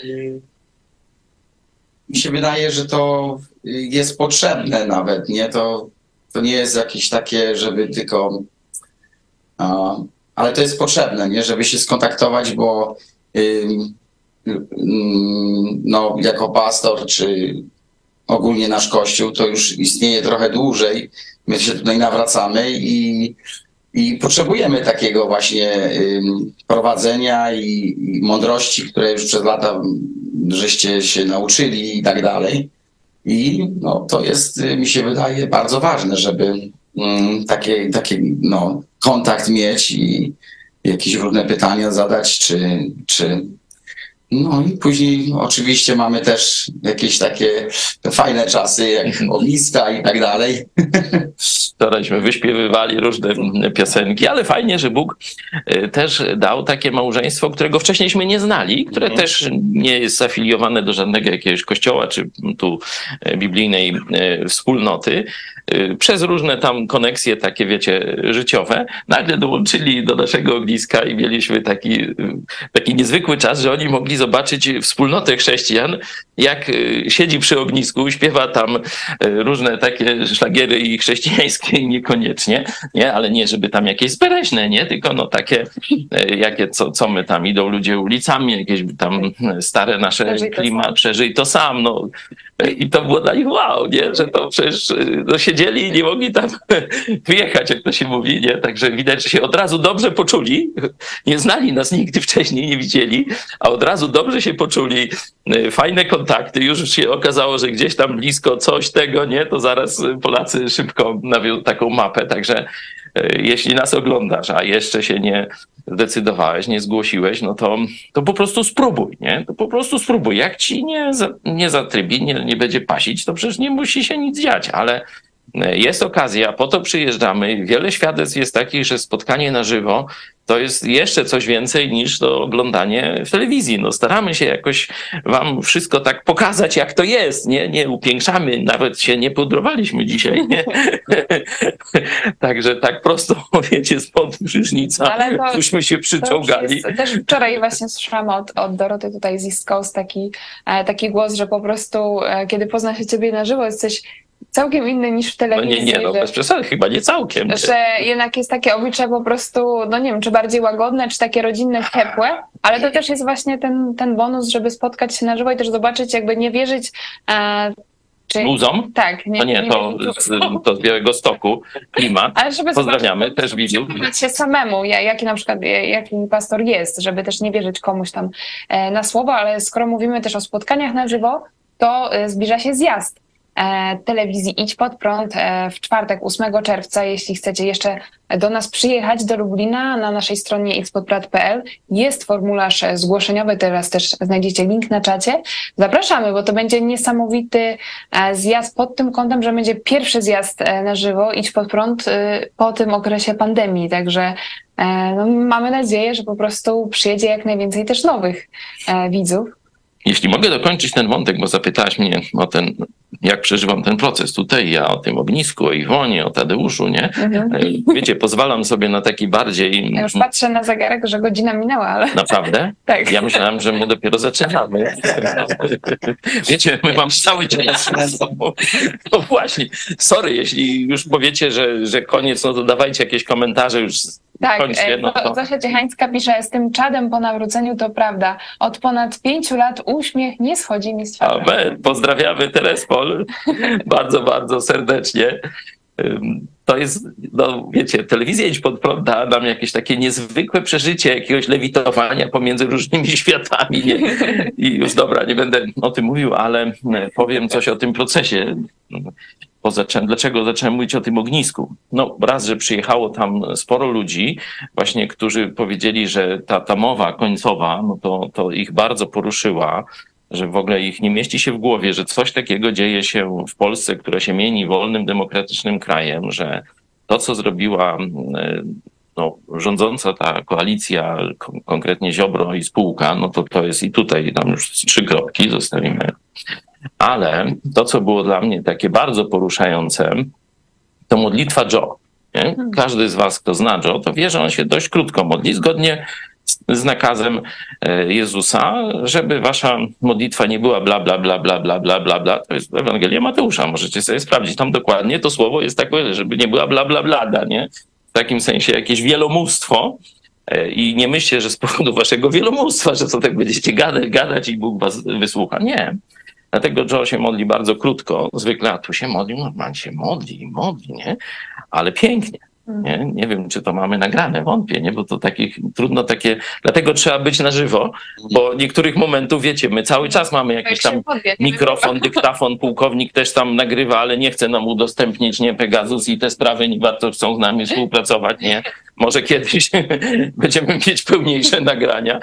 Mi się wydaje, że to jest potrzebne nawet, nie? To, to nie jest jakieś takie, żeby tylko... A, ale to jest potrzebne, nie? Żeby się skontaktować, bo y, y, no, jako pastor, czy ogólnie nasz Kościół, to już istnieje trochę dłużej. My się tutaj nawracamy i I potrzebujemy takiego właśnie y, prowadzenia i, i mądrości, które już przez lata żeście się nauczyli i tak dalej. I no, to jest, mi się wydaje, bardzo ważne, żeby y, takie, takie no, kontakt mieć i jakieś różne pytania zadać, czy, czy no i później oczywiście mamy też jakieś takie fajne czasy, jak ogniska i tak dalej. Wczorajśmy wyśpiewywali różne piosenki, ale fajnie, że Bóg też dał takie małżeństwo, którego wcześniejśmy nie znali, które mhm. też nie jest zafiliowane do żadnego jakiegoś kościoła, czy tu biblijnej wspólnoty, przez różne tam koneksje takie, wiecie, życiowe, nagle dołączyli do naszego ogniska i mieliśmy taki, taki niezwykły czas, że oni mogli zobaczyć wspólnotę chrześcijan, jak siedzi przy ognisku, śpiewa tam różne takie szlagiery i chrześcijańskie i niekoniecznie, nie, ale nie, żeby tam jakieś zbereźne, nie, tylko no takie, jakie, co, co my tam idą ludzie ulicami, jakieś tam stare nasze Przeżyj to klimat, sam. przeżyj to sam, no. I to było dla nich wow, nie, że to przecież no, siedzieli i nie mogli tam wyjechać, jak to się mówi, nie, także widać, że się od razu dobrze poczuli, nie znali nas nigdy wcześniej, nie widzieli, a od razu dobrze się poczuli, fajne kontakty, już się okazało, że gdzieś tam blisko coś tego, nie, to zaraz Polacy szybko nawiązują taką mapę, także jeśli nas oglądasz, a jeszcze się nie zdecydowałeś, nie zgłosiłeś, no to, to po prostu spróbuj, nie? To po prostu spróbuj. Jak ci nie, za, nie zatrybi, nie, nie będzie pasić, to przecież nie musi się nic dziać, ale jest okazja, po to przyjeżdżamy. Wiele świadectw jest takich, że spotkanie na żywo to jest jeszcze coś więcej niż to oglądanie w telewizji. No staramy się jakoś wam wszystko tak pokazać, jak to jest. Nie, nie upiększamy, nawet się nie pudrowaliśmy dzisiaj. Nie? Także tak prosto, wiecie, spod prysznica, Ale to- tuśmy się To już przyciągali. jest, też wczoraj właśnie słyszałam od, od Doroty tutaj z East Coast taki, e, taki głos, że po prostu e, kiedy pozna się ciebie na żywo, jesteś całkiem inny niż w No telewizji. nie, nie, no że, bez przesady, chyba nie całkiem. Nie? że jednak jest takie oblicze po prostu, no nie wiem, czy bardziej łagodne, czy takie rodzinne, ciepłe, ale to też jest właśnie ten, ten bonus, żeby spotkać się na żywo i też zobaczyć, jakby nie wierzyć, e, czy... Łzom? Tak. Nie, To nie, to wierzyć- z, to z Białegostoku, klimat. Ale żeby Pozdrawiamy, zobaczyć, też widzów. przekonać się samemu, ja- jaki na przykład, ja- jaki pastor jest, żeby też nie wierzyć komuś tam e, na słowo, ale skoro mówimy też o spotkaniach na żywo, to e, zbliża się zjazd e, telewizji Idź Pod Prąd e, w czwartek, ósmego czerwca. Jeśli chcecie jeszcze do nas przyjechać do Lublina, na naszej stronie idź pod prąd kropka p l jest formularz e, zgłoszeniowy, teraz też znajdziecie link na czacie. Zapraszamy, bo to będzie niesamowity e, zjazd pod tym kątem, że będzie pierwszy zjazd e, na żywo Idź Pod Prąd e, po tym okresie pandemii, także e, no, mamy nadzieję, że po prostu przyjedzie jak najwięcej też nowych e, widzów. Jeśli mogę dokończyć ten wątek, bo zapytałaś mnie o ten, jak przeżywam ten proces tutaj, ja o tym ognisku, o Iwonie, o Tadeuszu, nie? Mhm. Wiecie, pozwalam sobie na taki bardziej... Ja już patrzę na zegarek, że godzina minęła, ale Naprawdę? tak. Ja myślałem, że my dopiero zaczynamy. Wiecie, my mamy cały dzień przed sobą. No właśnie, sorry, jeśli już powiecie, że, że koniec, no to dawajcie jakieś komentarze już. Tak, Kończcie, e, no Zo- to... Zosia Ciechańska pisze, z tym czadem po nawróceniu to prawda. Od ponad pięciu lat uśmiech nie schodzi mi z twarzy. Amen. Pozdrawiamy Telespol bardzo, bardzo serdecznie. Ym, To jest, no wiecie, telewizja Idź Pod Prąd da nam jakieś takie niezwykłe przeżycie jakiegoś lewitowania pomiędzy różnymi światami. Nie? I już dobra, nie będę o tym mówił, ale powiem coś o tym procesie. Bo zacząłem, dlaczego zacząłem mówić o tym ognisku? No raz, że przyjechało tam sporo ludzi, właśnie, którzy powiedzieli, że ta, ta mowa końcowa, no to, to ich bardzo poruszyła, że w ogóle ich nie mieści się w głowie, że coś takiego dzieje się w Polsce, która się mieni wolnym, demokratycznym krajem, że to, co zrobiła no, rządząca ta koalicja, kon- konkretnie Ziobro i spółka, no to to jest i tutaj nam już trzy kropki zostawimy. Ale to, co było dla mnie takie bardzo poruszające, to modlitwa Joe. Nie? Każdy z was, kto zna Joe, to wie, że on się dość krótko modli, zgodnie z, z nakazem e, Jezusa, żeby wasza modlitwa nie była bla, bla, bla, bla, bla, bla, bla, bla. To jest Ewangelia Mateusza, możecie sobie sprawdzić. Tam dokładnie to słowo jest takie, żeby nie była bla, bla, bla, nie? W takim sensie jakieś wielomóstwo. E, I nie myślcie, że z powodu waszego wielomóstwa, że co tak będziecie gadać, gadać i Bóg was wysłucha. Nie. Dlatego Joe się modli bardzo krótko, zwykle, a tu się modli, normalnie się modli i modli, nie? Ale pięknie. Nie? Nie wiem, czy to mamy nagrane, wątpię, nie? Bo to takich trudno takie, dlatego trzeba być na żywo, bo niektórych momentów, wiecie, my cały czas mamy jakiś tam mikrofon, dyktafon, pułkownik też tam nagrywa, ale nie chce nam udostępnić, nie, Pegasus i te sprawy nie bardzo chcą z nami współpracować, nie? Może kiedyś będziemy mieć pełniejsze nagrania.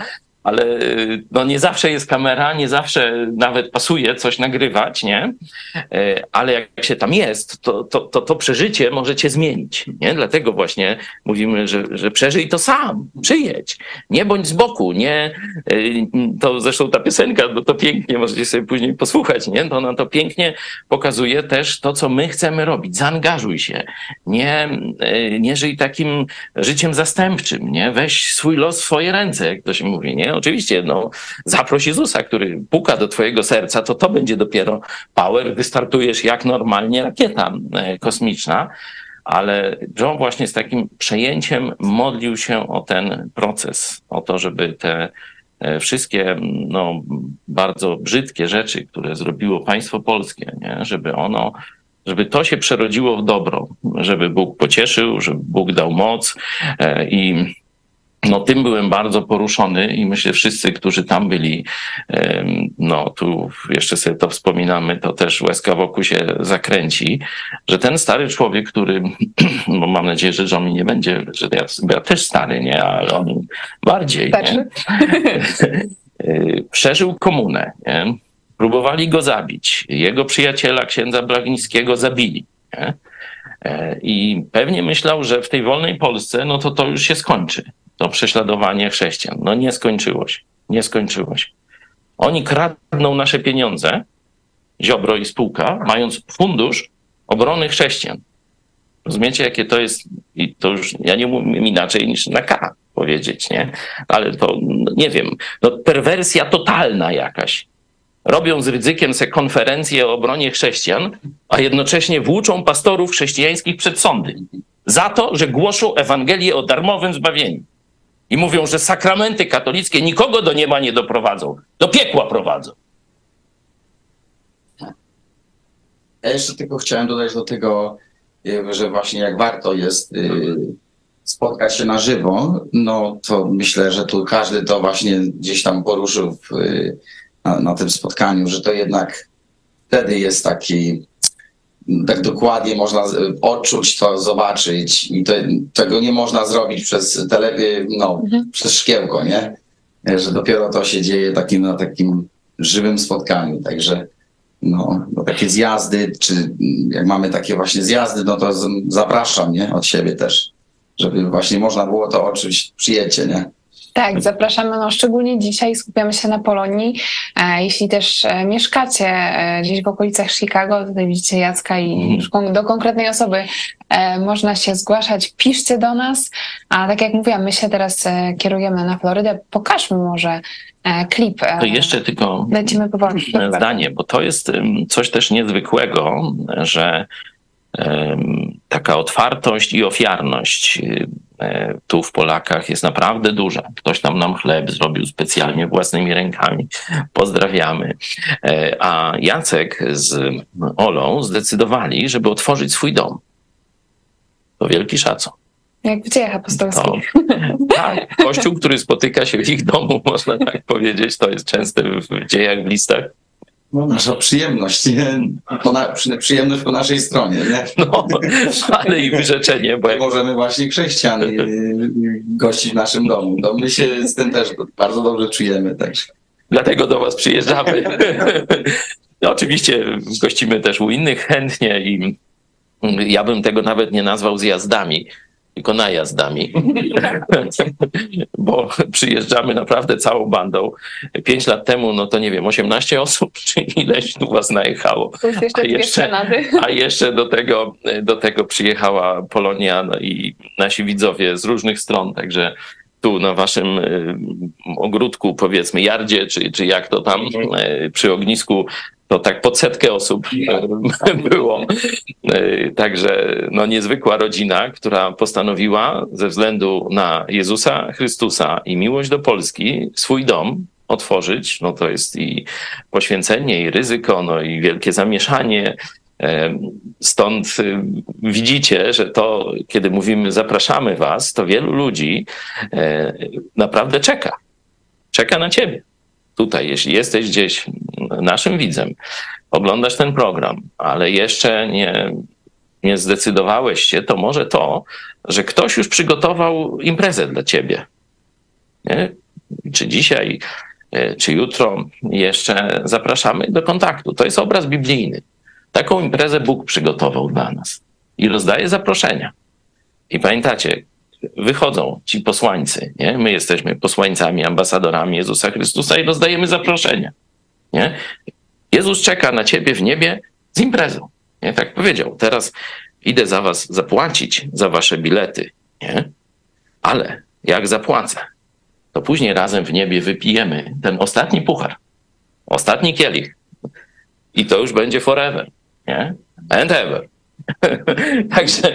ale no nie zawsze jest kamera, nie zawsze nawet pasuje coś nagrywać, nie? Ale jak się tam jest, to to, to, to przeżycie może cię zmienić, nie? Dlatego właśnie mówimy, że, że przeżyj to sam, przyjedź, nie bądź z boku, nie, to zresztą ta piosenka, no to pięknie, możecie sobie później posłuchać, nie? To ona to pięknie pokazuje też to, co my chcemy robić, zaangażuj się, nie, nie żyj takim życiem zastępczym, nie? Weź swój los w swoje ręce, jak to się mówi, nie? Oczywiście, no, zaproś Jezusa, który puka do twojego serca, to to będzie dopiero power, wystartujesz jak normalnie rakieta kosmiczna, ale Joe właśnie z takim przejęciem modlił się o ten proces, o to, żeby te wszystkie no, bardzo brzydkie rzeczy, które zrobiło państwo polskie, nie? Żeby ono, żeby to się przerodziło w dobro, żeby Bóg pocieszył, żeby Bóg dał moc i no tym byłem bardzo poruszony i myślę, wszyscy, którzy tam byli, no tu jeszcze sobie to wspominamy, to też łezka wokół się zakręci, że ten stary człowiek, który, bo mam nadzieję, że John mi nie będzie, że ja, ja też stary, nie, ale on bardziej, nie? Przeżył komunę, nie? Próbowali go zabić, jego przyjaciela, księdza Blachnickiego, zabili, nie? I pewnie myślał, że w tej wolnej Polsce, no to to już się skończy. To prześladowanie chrześcijan. No nie skończyło się. Nie skończyło się. Oni kradną nasze pieniądze, Ziobro i spółka, mając fundusz obrony chrześcijan. Rozumiecie, jakie to jest? I to już ja nie umiem inaczej niż na K powiedzieć, nie? Ale to, no nie wiem, no perwersja totalna jakaś. Robią z Rydzykiem se konferencję o obronie chrześcijan, a jednocześnie włóczą pastorów chrześcijańskich przed sądy. Za to, że głoszą Ewangelię o darmowym zbawieniu. I mówią, że sakramenty katolickie nikogo do nieba nie doprowadzą, do piekła prowadzą. Ja jeszcze tylko chciałem dodać do tego, że właśnie jak warto jest spotkać się na żywo, no to myślę, że tu każdy to właśnie gdzieś tam poruszył w, na, na tym spotkaniu, że to jednak wtedy jest taki, tak dokładnie można odczuć to, zobaczyć i to, tego nie można zrobić przez tele, no, mhm. przez szkiełko, nie? Że dopiero to się dzieje takim, na takim żywym spotkaniu, także no, no takie zjazdy, czy jak mamy takie właśnie zjazdy, no to zapraszam, nie? Od siebie też, żeby właśnie można było to odczuć, przyjęcie, nie? Tak, zapraszamy, no szczególnie dzisiaj skupiamy się na Polonii. E, jeśli też e, mieszkacie e, gdzieś w okolicach Chicago, tutaj widzicie Jacka i mm. do konkretnej osoby e, można się zgłaszać, piszcie do nas, a tak jak mówiłam, my się teraz e, kierujemy na Florydę, pokażmy może e, klip. E, to jeszcze tylko lecimy powoli. zdanie, bo to jest coś też niezwykłego, że taka otwartość i ofiarność tu w Polakach jest naprawdę duża. Ktoś tam nam chleb zrobił specjalnie własnymi rękami. Pozdrawiamy. A Jacek z Olą zdecydowali, żeby otworzyć swój dom. To wielki szacun. Jak w dziejach apostolskich. To, tak, kościół, który spotyka się w ich domu, można tak powiedzieć, to jest często w dziejach, w listach. No, nasza przyjemność, nie? Po na, przy, przyjemność po naszej stronie, nie? No, ale i wyrzeczenie, bo jak... Możemy właśnie chrześcijan gościć w naszym domu. No, my się z tym też bardzo dobrze czujemy. Także. Dlatego do was przyjeżdżamy. No, oczywiście gościmy też u innych chętnie i ja bym tego nawet nie nazwał zjazdami, tylko najazdami, bo przyjeżdżamy naprawdę całą bandą. Pięć lat temu, no to nie wiem, osiemnaście osób, czy ileś tu was najechało. Jeszcze a, jeszcze, a jeszcze do tego, do tego przyjechała Polonia no i nasi widzowie z różnych stron, także tu na waszym ogródku, powiedzmy, jardzie, czy, czy jak to tam, przy ognisku, to tak pod setkę osób było. Także no niezwykła rodzina, która postanowiła ze względu na Jezusa Chrystusa i miłość do Polski swój dom otworzyć. No to jest i poświęcenie, i ryzyko, no i wielkie zamieszanie. Stąd widzicie, że to, kiedy mówimy zapraszamy was, to wielu ludzi naprawdę czeka. Czeka na ciebie. Tutaj, jeśli jesteś gdzieś naszym widzem, oglądasz ten program, ale jeszcze nie, nie zdecydowałeś się, to może to, że ktoś już przygotował imprezę dla ciebie. Nie? czy dzisiaj, czy jutro jeszcze zapraszamy do kontaktu. To jest obraz biblijny. Taką imprezę Bóg przygotował dla nas i rozdaje zaproszenia. I pamiętacie, wychodzą ci posłańcy, nie? My jesteśmy posłańcami, ambasadorami Jezusa Chrystusa i rozdajemy zaproszenia. Nie? Jezus czeka na ciebie w niebie z imprezą. Nie? Tak powiedział, teraz idę za was zapłacić za wasze bilety, nie? Ale jak zapłacę, to później razem w niebie wypijemy ten ostatni puchar, ostatni kielich i to już będzie forever, nie? And ever. Także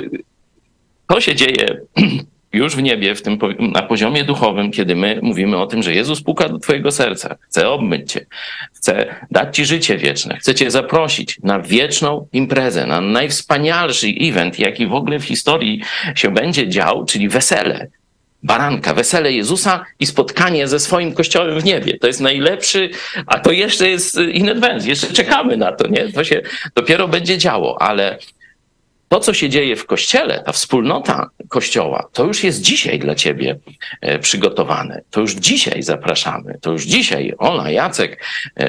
to się dzieje już w niebie, w tym, na poziomie duchowym, kiedy my mówimy o tym, że Jezus puka do twojego serca, chce obmyć cię, chce dać ci życie wieczne, chce cię zaprosić na wieczną imprezę, na najwspanialszy event, jaki w ogóle w historii się będzie dział, czyli wesele baranka, wesele Jezusa i spotkanie ze swoim Kościołem w niebie. To jest najlepszy, a to jeszcze jest in advance, jeszcze czekamy na to, nie? To się dopiero będzie działo, ale to, co się dzieje w Kościele, ta wspólnota Kościoła, to już jest dzisiaj dla ciebie przygotowane. To już dzisiaj zapraszamy. To już dzisiaj Ola, Jacek,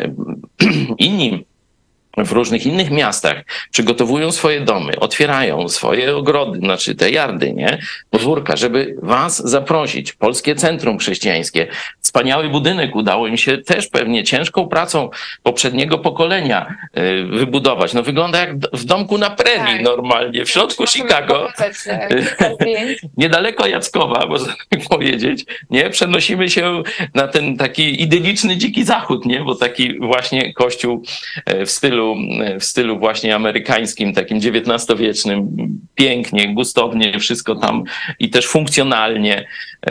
inni w różnych innych miastach przygotowują swoje domy, otwierają swoje ogrody, znaczy te jardy, nie? Podwórka, żeby was zaprosić. Polskie Centrum Chrześcijańskie, wspaniały budynek, udało im się też pewnie ciężką pracą poprzedniego pokolenia wybudować. No wygląda jak w domku na prerii tak. Normalnie, w środku Chicago. Niedaleko Jackowa, można tak powiedzieć, nie? Przenosimy się na ten taki idyliczny dziki zachód, nie? Bo taki właśnie kościół w stylu w stylu właśnie amerykańskim, takim dziewiętnastowiecznym, pięknie, gustownie, wszystko tam i też funkcjonalnie.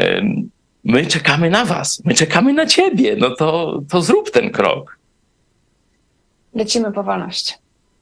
My czekamy na was, my czekamy na ciebie, no to, to zrób ten krok. Lecimy po wolność.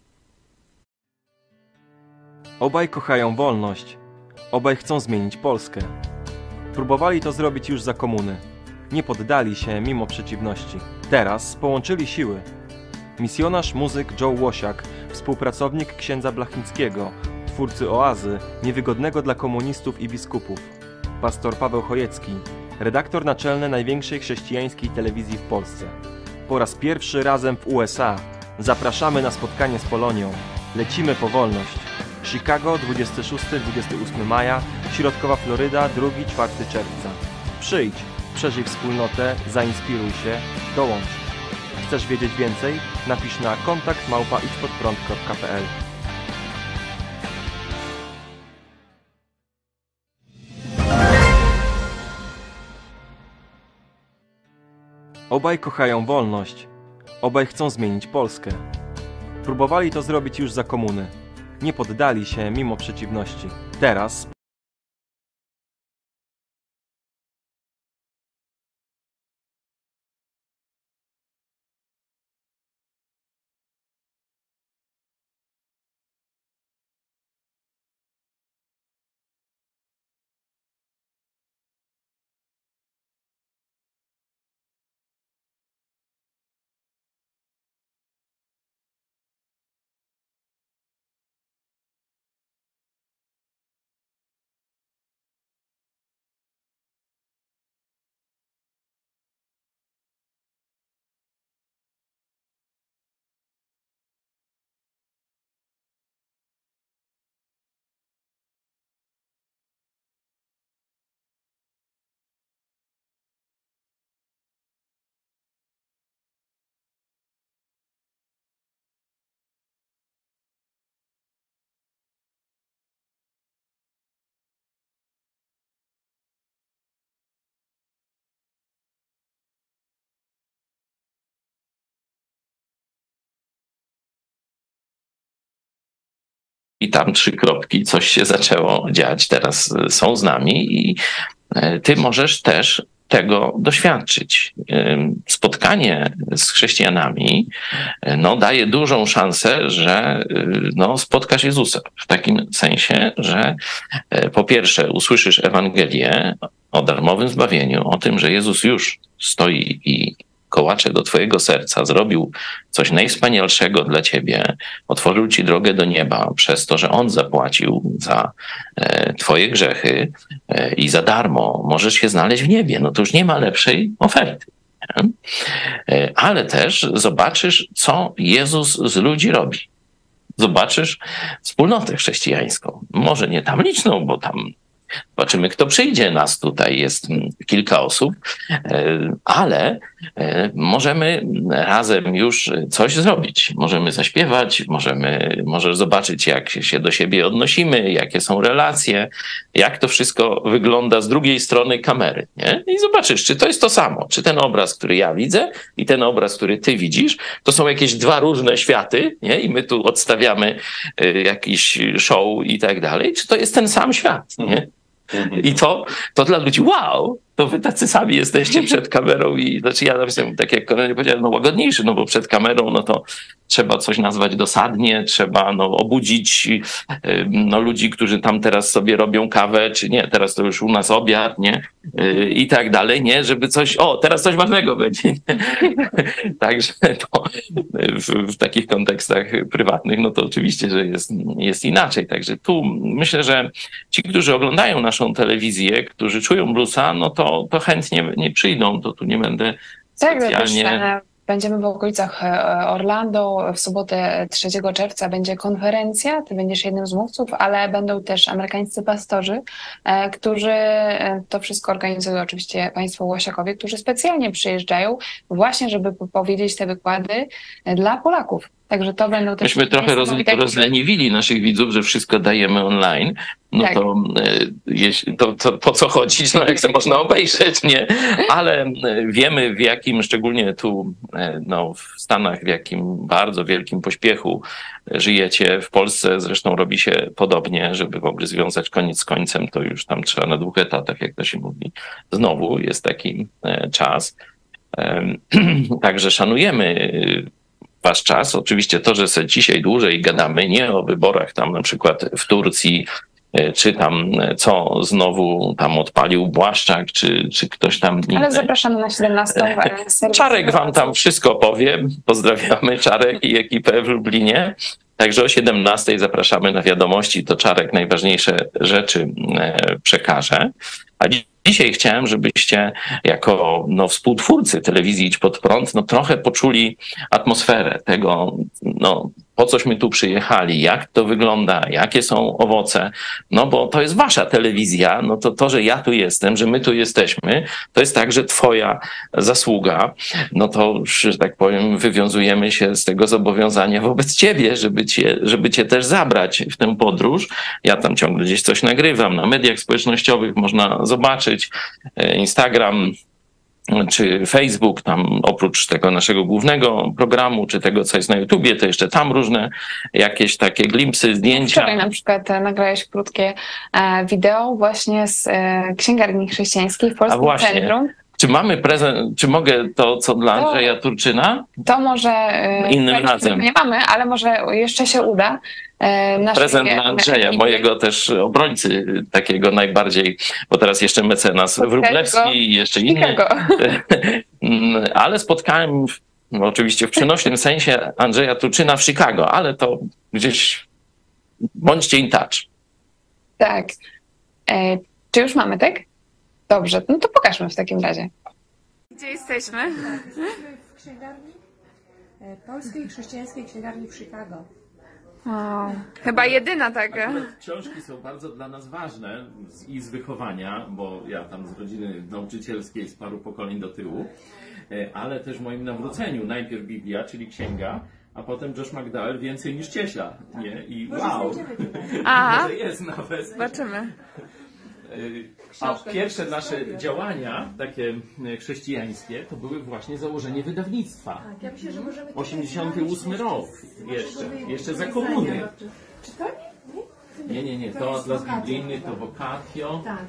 Obaj kochają wolność, obaj chcą zmienić Polskę. Próbowali to zrobić już za komuny. Nie poddali się mimo przeciwności. Teraz połączyli siły. Misjonarz, muzyk Joe Łosiak, współpracownik księdza Blachnickiego, twórcy Oazy, niewygodnego dla komunistów i biskupów. Pastor Paweł Chojecki, redaktor naczelny największej chrześcijańskiej telewizji w Polsce. Po raz pierwszy razem w U S A. Zapraszamy na spotkanie z Polonią. Lecimy po wolność. Chicago, dwudziestego szóstego do dwudziestego ósmego maja, Środkowa Floryda, drugiego do czwartego czerwca. Przyjdź, przeżyj wspólnotę, zainspiruj się, dołącz. Chcesz wiedzieć więcej? Napisz na kontakt małpa idźpodprąd kropka p l. Obaj kochają wolność. Obaj chcą zmienić Polskę. Próbowali to zrobić już za komuny. Nie poddali się mimo przeciwności. Teraz i tam trzy kropki, coś się zaczęło dziać, teraz są z nami i ty możesz też tego doświadczyć. Spotkanie z chrześcijanami no, daje dużą szansę, że no, spotkasz Jezusa. W takim sensie, że po pierwsze usłyszysz Ewangelię o darmowym zbawieniu, o tym, że Jezus już stoi i kołacze do twojego serca, zrobił coś najwspanialszego dla ciebie, otworzył ci drogę do nieba przez to, że On zapłacił za e, twoje grzechy e, i za darmo możesz się znaleźć w niebie, no to już nie ma lepszej oferty. Nie? E, ale też zobaczysz, co Jezus z ludzi robi. Zobaczysz wspólnotę chrześcijańską. Może nie tam liczną, bo tam zobaczymy, kto przyjdzie. Nas tutaj jest kilka osób, ale możemy razem już coś zrobić. Możemy zaśpiewać, możemy, możesz zobaczyć, jak się do siebie odnosimy, jakie są relacje, jak to wszystko wygląda z drugiej strony kamery. Nie? I zobaczysz, czy to jest to samo. Czy ten obraz, który ja widzę i ten obraz, który ty widzisz, to są jakieś dwa różne światy, nie? I my tu odstawiamy jakiś show i tak dalej. Czy to jest ten sam świat, nie? I to, to dla ludzi, wow, to wy tacy sami jesteście przed kamerą i znaczy ja jestem, tak jak Kornelia powiedziała, no łagodniejszy, no bo przed kamerą no to trzeba coś nazwać dosadnie, trzeba no, obudzić no, ludzi, którzy tam teraz sobie robią kawę, czy nie, teraz to już u nas obiad, nie, i tak dalej, nie, żeby coś, o, teraz coś ważnego będzie. Także to w, w takich kontekstach prywatnych, no to oczywiście, że jest, jest inaczej. Także tu myślę, że ci, którzy oglądają naszą telewizję, którzy czują bluesa, no to, to chętnie nie przyjdą, to tu nie będę specjalnie... Tak, będziemy w okolicach Orlando. W sobotę trzeciego czerwca będzie konferencja. Ty będziesz jednym z mówców, ale będą też amerykańscy pastorzy, którzy to wszystko organizują, oczywiście państwo Łosiakowie, którzy specjalnie przyjeżdżają właśnie, żeby powiedzieć te wykłady dla Polaków. Także to będą też... Myśmy trochę roz, rozleniwili naszych widzów, że wszystko dajemy online. No tak. to, jeśli, to, to po co chodzić, no jak to można obejrzeć, nie? Ale wiemy, w jakim, szczególnie tu no, w Stanach, w jakim bardzo wielkim pośpiechu żyjecie. W Polsce zresztą robi się podobnie, żeby w ogóle związać koniec z końcem, to już tam trzeba na dwóch etatach, jak to się mówi. Znowu jest taki czas. Także szanujemy wasz czas. Oczywiście to, że sobie dzisiaj dłużej gadamy nie o wyborach tam na przykład w Turcji, czy tam co znowu tam odpalił Błaszczak, czy, czy ktoś tam inny. Ale zapraszamy na siedemnastą. Czarek wam tam wszystko powie. Pozdrawiamy Czarek i ekipę w Lublinie. Także o siedemnastej zapraszamy na wiadomości, to Czarek najważniejsze rzeczy przekaże. A dzisiaj chciałem, żebyście jako no, współtwórcy telewizji Idź Pod Prąd no, trochę poczuli atmosferę tego, no, po cośmy tu przyjechali, jak to wygląda, jakie są owoce, no bo to jest wasza telewizja, no to to, że ja tu jestem, że my tu jesteśmy, to jest także twoja zasługa, no to już, że tak powiem, wywiązujemy się z tego zobowiązania wobec ciebie, żeby cię, żeby cię też zabrać w tę podróż. Ja tam ciągle gdzieś coś nagrywam, na mediach społecznościowych można zobaczyć, Instagram, czy Facebook, tam oprócz tego naszego głównego programu, czy tego, co jest na YouTubie, to jeszcze tam różne jakieś takie glimpsy, zdjęcia. Wczoraj na przykład nagrałeś krótkie wideo właśnie z księgarni chrześcijańskiej w Polskim Centrum. Czy mamy prezent, czy mogę to, co dla to, Andrzeja Turczyna? To może innym razem. Nie mamy, ale może jeszcze się uda. Prezent dla Andrzeja, mojego też obrońcy, takiego najbardziej, bo teraz jeszcze mecenas Wróblewski i jeszcze inny. Ale spotkałem no, oczywiście w przenośnym sensie Andrzeja Turczyna w Chicago, ale to gdzieś bądźcie in touch. Tak. E, czy już mamy, tak? Dobrze, no to pokażmy w takim razie. Gdzie jesteśmy? W księgarni, Polskiej Chrześcijańskiej Księgarni w Chicago. Wow. Chyba jedyna taka. Książki są bardzo dla nas ważne z, i z wychowania, bo ja tam z rodziny nauczycielskiej z paru pokoleń do tyłu, ale też w moim nawróceniu. Najpierw Biblia, czyli księga, a potem Josh McDowell Więcej niż Cieśla. Nie? I wow, Aha. może jest nawet. Zobaczymy. A pierwsze nasze działania, takie chrześcijańskie, to były właśnie założenie wydawnictwa. Tak, ja myślę, że możemy osiemdziesiąty ósmy rok jeszcze, jeszcze za komuny. Czy to nie? Nie, nie, nie, to Atlas Biblijny, to Vocatio. Tak.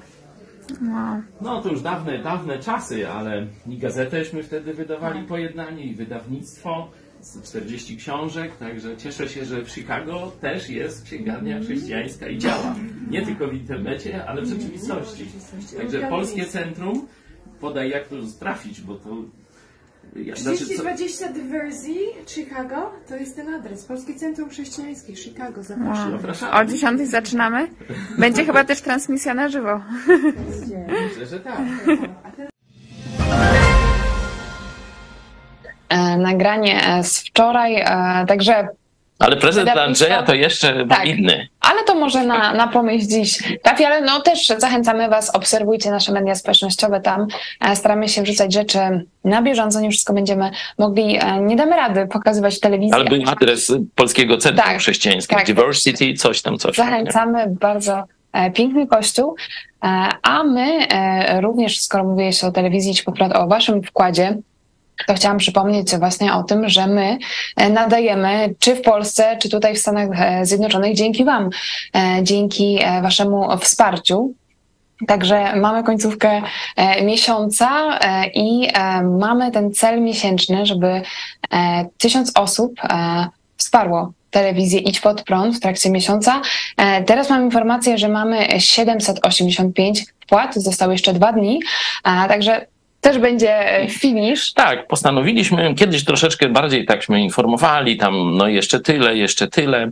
No to już dawne, dawne czasy, ale i gazetęśmy wtedy wydawali pojednanie, i wydawnictwo, czterdzieści książek, także cieszę się, że w Chicago też jest księgarnia chrześcijańska i działa. Nie tylko w internecie, ale w rzeczywistości. Także Polskie Centrum, podaj jak tu trafić, bo to Ja, znaczy, trzydzieści co- dwadzieścia Diversey, Chicago, to jest ten adres. Polskie Centrum Chrześcijańskie, Chicago, zapraszam. Zapraszamy. O dziesiątej zaczynamy. Będzie chyba też transmisja na żywo. Myślę, że tak. E, nagranie e, z wczoraj, e, także Ale prezent Będę dla Andrzeja pisał- to jeszcze Tak. inny. ale to może na, na pomyśl dziś trafi, ale no też zachęcamy Was, obserwujcie nasze media społecznościowe, tam e, staramy się wrzucać rzeczy na bieżąco, nie wszystko będziemy mogli, e, nie damy rady pokazywać w telewizji. Ale był adres Polskiego Centrum Tak, Chrześcijańskiego, tak. Diversity, coś tam, coś tam. nie? Zachęcamy, bardzo e, piękny kościół, e, a my e, również, skoro mówię się o telewizji Idź Pod Prąd, o Waszym wkładzie, to chciałam przypomnieć właśnie o tym, że my e, nadajemy czy w Polsce, czy tutaj w Stanach e, Zjednoczonych dzięki Wam, e, dzięki e, Waszemu wsparciu. Także mamy końcówkę e, miesiąca e, i e, mamy ten cel miesięczny, żeby e, tysiąc osób e, wsparło telewizję Idź Pod Prąd w trakcie miesiąca. E, teraz mam informację, że mamy siedemset osiemdziesiąt pięć wpłat, zostały jeszcze dwa dni, a także też będzie e, finish. Tak, postanowiliśmy, kiedyś troszeczkę bardziej takśmy informowali, tam no jeszcze tyle, jeszcze tyle.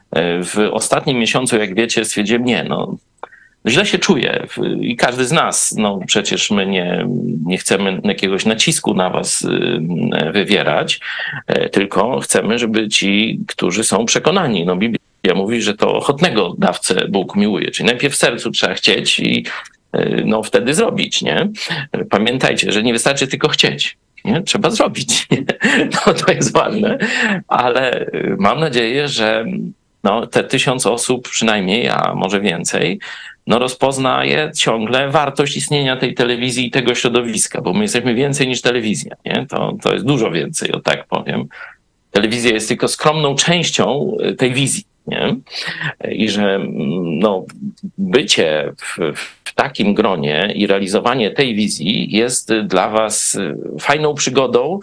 W ostatnim miesiącu, jak wiecie, stwierdziłem, nie, no źle się czuję i każdy z nas, no przecież my nie, nie chcemy jakiegoś nacisku na was wywierać, tylko chcemy, żeby ci, którzy są przekonani, no Biblia mówi, że to ochotnego dawcę Bóg miłuje, czyli najpierw w sercu trzeba chcieć i no wtedy zrobić, nie? Pamiętajcie, że nie wystarczy tylko chcieć, nie? Trzeba zrobić, nie? No to jest ważne, ale mam nadzieję, że no, te tysiąc osób przynajmniej, a może więcej, no rozpoznaje ciągle wartość istnienia tej telewizji i tego środowiska, bo my jesteśmy więcej niż telewizja, nie? To, to jest dużo więcej, o tak powiem. Telewizja jest tylko skromną częścią tej wizji, nie? I że no, bycie w, w takim gronie i realizowanie tej wizji jest dla was fajną przygodą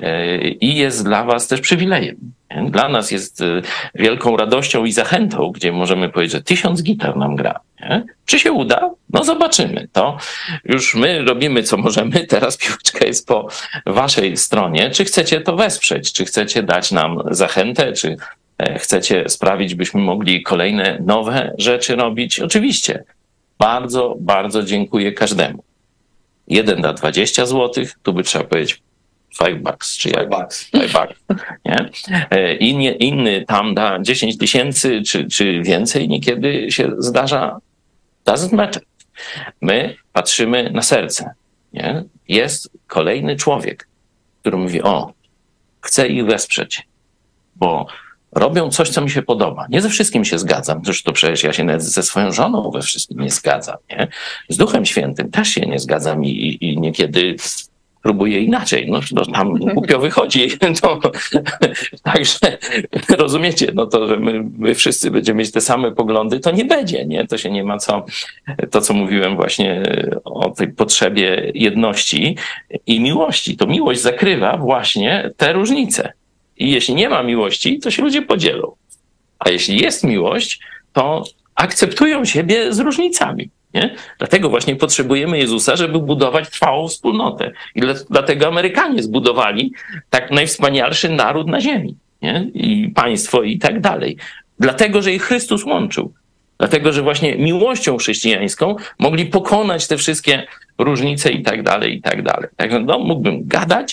i jest dla was też przywilejem. Dla nas jest wielką radością i zachętą, gdzie możemy powiedzieć, że tysiąc gitar nam gra. Nie? Czy się uda? No zobaczymy. To już my robimy, co możemy. Teraz piłeczka jest po waszej stronie. Czy chcecie to wesprzeć? Czy chcecie dać nam zachętę? Czy chcecie sprawić, byśmy mogli kolejne nowe rzeczy robić? Oczywiście. Bardzo, bardzo dziękuję każdemu. Jeden da dwadzieścia złotych, tu by trzeba powiedzieć five bucks, czy jak? Five bucks. Five bucks, nie? Inny, inny tam da dziesięć tysięcy, czy, czy więcej niekiedy się zdarza. Doesn't matter. My patrzymy na serce, nie? Jest kolejny człowiek, który mówi, o, chcę ich wesprzeć, bo robią coś, co mi się podoba. Nie ze wszystkim się zgadzam. Zresztą przecież ja się nawet ze swoją żoną we wszystkim nie zgadzam. Nie? Z Duchem Świętym też się nie zgadzam i, i, i niekiedy próbuję inaczej. No, no tam głupio wychodzi. To, także rozumiecie, no to, że my, my wszyscy będziemy mieć te same poglądy, to nie będzie. Nie? To się nie ma co, to co mówiłem właśnie o tej potrzebie jedności i miłości. To miłość zakrywa właśnie te różnice. I jeśli nie ma miłości, to się ludzie podzielą. A jeśli jest miłość, to akceptują siebie z różnicami. Nie? Dlatego właśnie potrzebujemy Jezusa, żeby budować trwałą wspólnotę. I dlatego Amerykanie zbudowali tak najwspanialszy naród na ziemi. Nie? I państwo i tak dalej. Dlatego, że ich Chrystus łączył. Dlatego, że właśnie miłością chrześcijańską mogli pokonać te wszystkie różnice i tak dalej, i tak dalej. Także no, mógłbym gadać,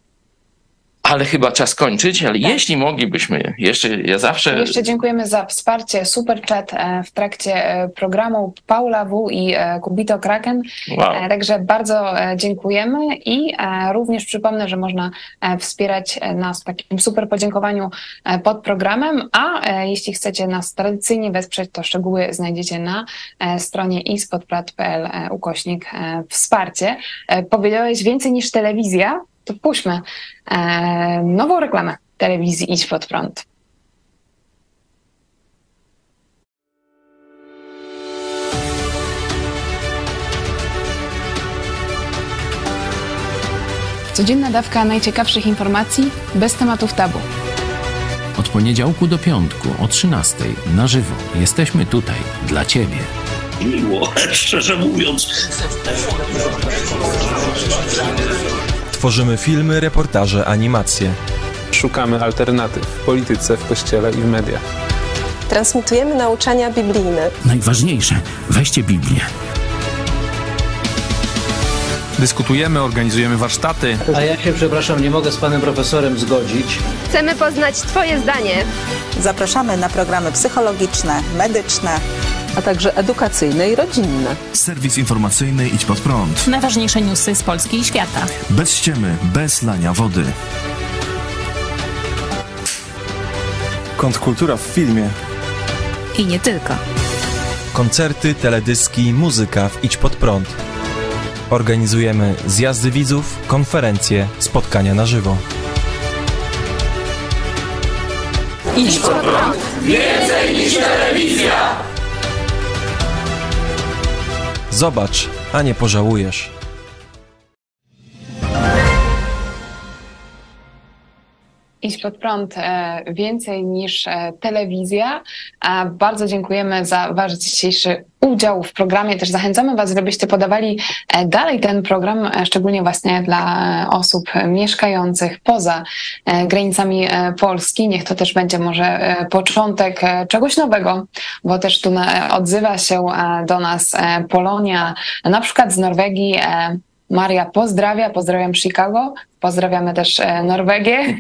ale chyba czas kończyć, ale tak. Jeśli moglibyśmy, jeszcze ja zawsze... Jeszcze dziękujemy za wsparcie, super chat w trakcie programu Paula W. i Kubito Kraken. Wow. Także bardzo dziękujemy i również przypomnę, że można wspierać nas w takim super podziękowaniu pod programem, a jeśli chcecie nas tradycyjnie wesprzeć, to szczegóły znajdziecie na stronie ispodprat kropka p l ukośnik wsparcie. Powiedziałeś więcej niż telewizja, to puśćmy e, nową reklamę telewizji Idź Pod Prąd. Codzienna dawka najciekawszych informacji bez tematów tabu. Od poniedziałku do piątku o trzynastej na żywo jesteśmy tutaj dla Ciebie. Miło, szczerze mówiąc. Tworzymy filmy, reportaże, animacje. Szukamy alternatyw w polityce, w kościele i w mediach. Transmitujemy nauczania biblijne. Najważniejsze, weźcie Biblię. Dyskutujemy, organizujemy warsztaty. A ja się, przepraszam, nie mogę z panem profesorem zgodzić. Chcemy poznać twoje zdanie. Zapraszamy na programy psychologiczne, medyczne, a także edukacyjne i rodzinne. Serwis informacyjny Idź Pod Prąd. Najważniejsze newsy z Polski i świata. Bez ściemy, bez lania wody. Kontrkultura w filmie. I nie tylko. Koncerty, teledyski, muzyka w Idź Pod Prąd. Organizujemy zjazdy widzów, konferencje, spotkania na żywo. Idź Pod Prąd. Więcej niż telewizja! Zobacz, a nie pożałujesz. Idź Pod Prąd więcej niż telewizja. Bardzo dziękujemy za wasz dzisiejszy udział w programie. Też zachęcamy was, żebyście podawali dalej ten program, szczególnie właśnie dla osób mieszkających poza granicami Polski. Niech to też będzie może początek czegoś nowego, bo też tu odzywa się do nas Polonia, na przykład z Norwegii. Maria pozdrawia, pozdrawiam Chicago, pozdrawiamy też Norwegię.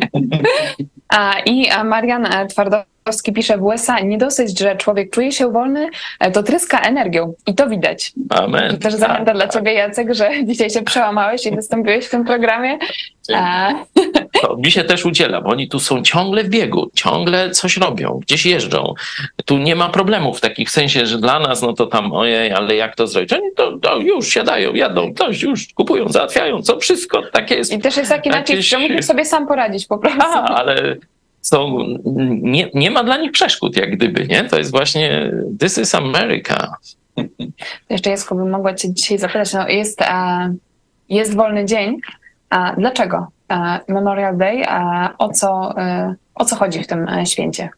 I Marian Twardowski pisze w U S A, nie dosyć, że człowiek czuje się wolny, to tryska energią i to widać. Amen. I też zachęta tak, dla ciebie, Jacek, że dzisiaj się przełamałeś i wystąpiłeś w tym programie. A... To mi się też udziela, bo oni tu są ciągle w biegu, ciągle coś robią, gdzieś jeżdżą. Tu nie ma problemów w takim sensie, że dla nas, no to tam ojej, ale jak to zrobić? Oni to, to już siadają, jadą, ktoś już kupują, załatwiają, co wszystko takie jest. I też jest taki nacisk, że musisz sobie sam poradzić po prostu. A, ale są, nie, nie ma dla nich przeszkód jak gdyby, nie? To jest właśnie this is America. Jeszcze Jacku, bym mogła cię dzisiaj zapytać, no jest, uh, jest wolny dzień, a dlaczego? Uh, Memorial Day, uh, o, co, uh, o co chodzi w tym uh, święcie?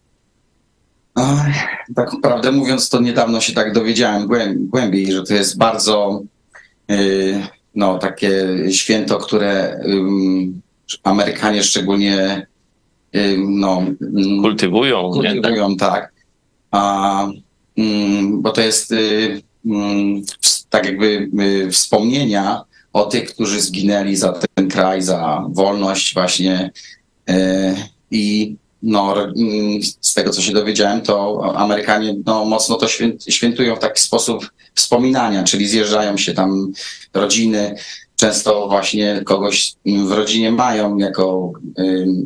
Tak prawdę mówiąc, to niedawno się tak dowiedziałem głębiej, że to jest bardzo yy, no, takie święto, które yy, Amerykanie szczególnie yy, no, yy, kultywują. Kultywują, nie? tak. A, yy, bo to jest yy, yy, tak jakby yy, wspomnienia o tych, którzy zginęli za ten kraj, za wolność właśnie. Yy, I no, z tego, co się dowiedziałem, to Amerykanie no, mocno to świętują w taki sposób wspominania, czyli zjeżdżają się tam rodziny, często właśnie kogoś w rodzinie mają jako y,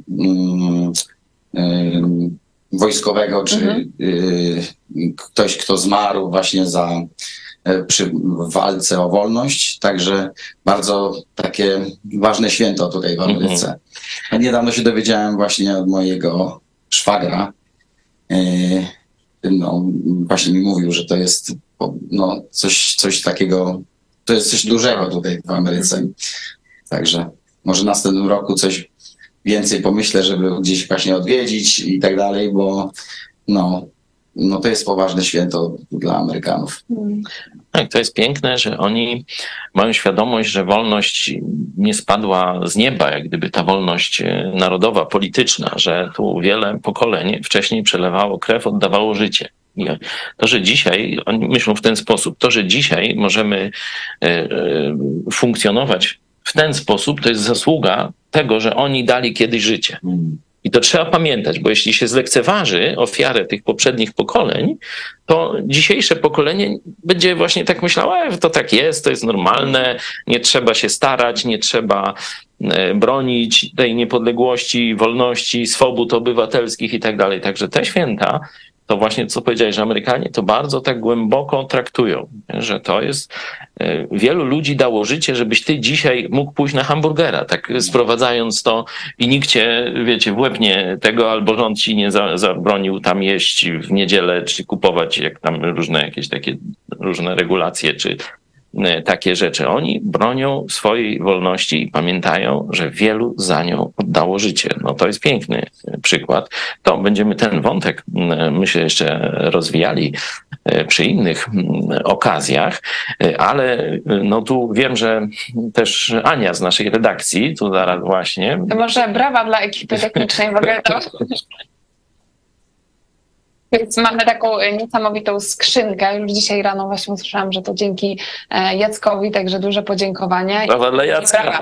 y, y, wojskowego, czy mhm. y, ktoś, kto zmarł właśnie za przy walce o wolność, także bardzo takie ważne święto tutaj w Ameryce. Mm-hmm. Niedawno się dowiedziałem właśnie od mojego szwagra, yy, no właśnie mi mówił, że to jest no, coś, coś takiego, to jest coś dużego tutaj w Ameryce. Także może następnym roku coś więcej pomyślę, żeby gdzieś właśnie odwiedzić i tak dalej, bo no No to jest poważne święto dla Amerykanów. Tak, to jest piękne, że oni mają świadomość, że wolność nie spadła z nieba, jak gdyby ta wolność narodowa, polityczna, że tu wiele pokoleń wcześniej przelewało krew, oddawało życie. I to, że dzisiaj, oni myślą w ten sposób, to, że dzisiaj możemy funkcjonować w ten sposób, to jest zasługa tego, że oni dali kiedyś życie. I to trzeba pamiętać, bo jeśli się zlekceważy ofiarę tych poprzednich pokoleń, to dzisiejsze pokolenie będzie właśnie tak myślało, że to tak jest, to jest normalne, nie trzeba się starać, nie trzeba bronić tej niepodległości, wolności, swobód obywatelskich i tak dalej. Także te święta, to właśnie co powiedziałeś, że Amerykanie to bardzo tak głęboko traktują, że to jest, wielu ludzi dało życie, żebyś ty dzisiaj mógł pójść na hamburgera, tak sprowadzając to i nikt cię, wiecie, w łeb nie tego, albo rząd ci nie za, zabronił tam jeść w niedzielę, czy kupować jak tam różne jakieś takie różne regulacje, czy takie rzeczy. Oni bronią swojej wolności i pamiętają, że wielu za nią oddało życie. No to jest piękny przykład. To będziemy ten wątek, myślę, jeszcze rozwijali przy innych okazjach, ale no tu wiem, że też Ania z naszej redakcji, tu zaraz właśnie. To może brawa dla ekipy technicznej w ogóle. To... Więc mamy taką niesamowitą skrzynkę. Już dzisiaj rano właśnie usłyszałam, że to dzięki Jackowi, także duże podziękowania. Brawa dla Jacka.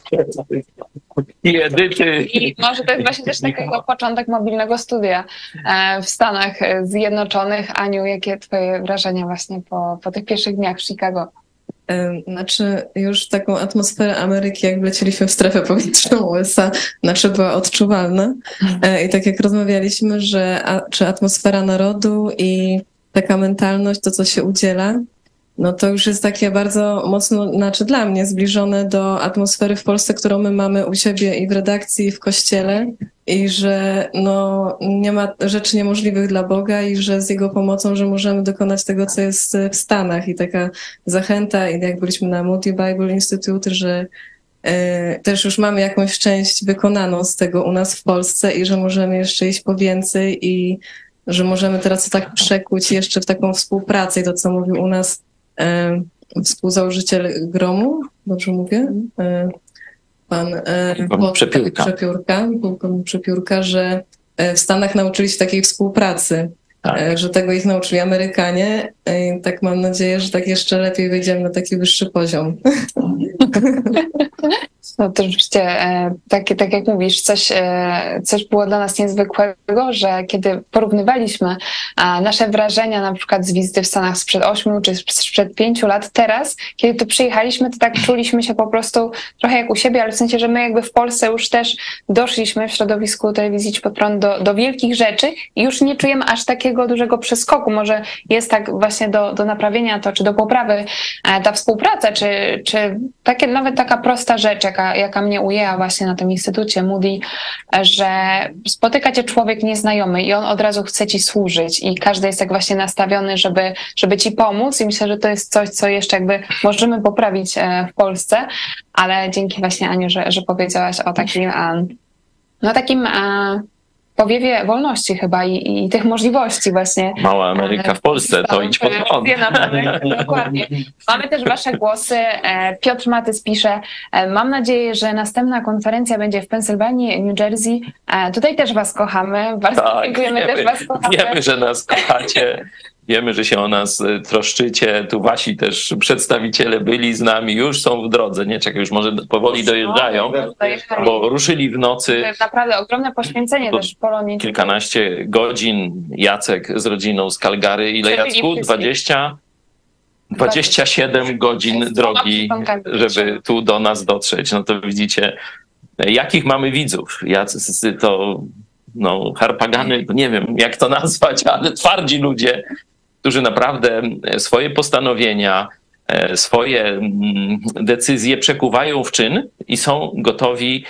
I Edyty. I może to jest właśnie też taki początek mobilnego studia w Stanach Zjednoczonych. Aniu, jakie twoje wrażenia właśnie po, po tych pierwszych dniach w Chicago? Znaczy już taką atmosferę Ameryki, jak wleciliśmy w strefę powietrzną U S A, znaczy była odczuwalna. I tak jak rozmawialiśmy, że a, czy atmosfera narodu i taka mentalność, to co się udziela, no to już jest takie bardzo mocno, znaczy dla mnie zbliżone do atmosfery w Polsce, którą my mamy u siebie i w redakcji, i w kościele, i że no, nie ma rzeczy niemożliwych dla Boga i że z Jego pomocą, że możemy dokonać tego, co jest w Stanach. I taka zachęta, i jak byliśmy na Moody Bible Institute, że e, też już mamy jakąś część wykonaną z tego u nas w Polsce i że możemy jeszcze iść po więcej i że możemy teraz to tak przekuć jeszcze w taką współpracę i to, co mówił u nas e, współzałożyciel Gromu, dobrze mówię? E, Pan e, Przepiórka. Przepiórka, pułkownik Przepiórka, że w Stanach nauczyli się takiej współpracy, tak. Że tego ich nauczyli Amerykanie. I tak mam nadzieję, że tak jeszcze lepiej wyjdziemy na taki wyższy poziom. No to rzeczywiście, tak, tak jak mówisz, coś, coś było dla nas niezwykłego, że kiedy porównywaliśmy nasze wrażenia na przykład z wizyty w Stanach sprzed ośmiu czy sprzed pięciu lat, teraz, kiedy tu przyjechaliśmy, to tak czuliśmy się po prostu trochę jak u siebie, ale w sensie, że my jakby w Polsce już też doszliśmy w środowisku telewizji Idź Pod Prąd do, do wielkich rzeczy i już nie czujemy aż takiego dużego przeskoku. Może jest tak właśnie do, do naprawienia to, czy do poprawy ta współpraca, czy, czy takie, nawet taka prosta rzecz, jaka, jaka mnie ujęła właśnie na tym instytucie Moody, że spotyka cię człowiek nieznajomy i on od razu chce ci służyć i każdy jest tak właśnie nastawiony, żeby, żeby ci pomóc i myślę, że to jest coś, co jeszcze jakby możemy poprawić w Polsce, ale dzięki właśnie Aniu, że, że powiedziałaś o takim, no takim powiewie wolności chyba i, i tych możliwości właśnie. Mała Ameryka w Polsce, to Idź Pod Prąd. Dokładnie. Mamy też wasze głosy. Piotr Matys pisze, mam nadzieję, że następna konferencja będzie w Pensylwanii, New Jersey. Tutaj też was kochamy. Bardzo tak, dziękujemy, wiemy, też was kochamy. Wiemy, że nas kochacie. Wiemy, że się o nas troszczycie. Tu wasi też przedstawiciele byli z nami, już są w drodze. Nie czekaj, już może powoli dojeżdżają, bo ruszyli w nocy. Naprawdę ogromne poświęcenie też Polonii. Kilkanaście godzin. Jacek z rodziną z Calgary. Ile, Jacku? dwadzieścia, dwadzieścia siedem godzin drogi, żeby tu do nas dotrzeć. No to widzicie, jakich mamy widzów. Jacy to no, harpagany, nie wiem jak to nazwać, ale twardzi ludzie, którzy naprawdę swoje postanowienia, swoje decyzje przekuwają w czyn i są gotowi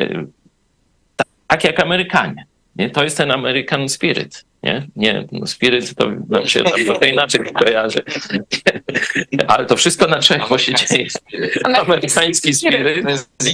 tak jak Amerykanie. Nie? To jest ten American Spirit. Nie, nie no spirit to nam się trochę inaczej kojarzy. Ale to wszystko na trzech, bo się dzieje. Amerykański spirit.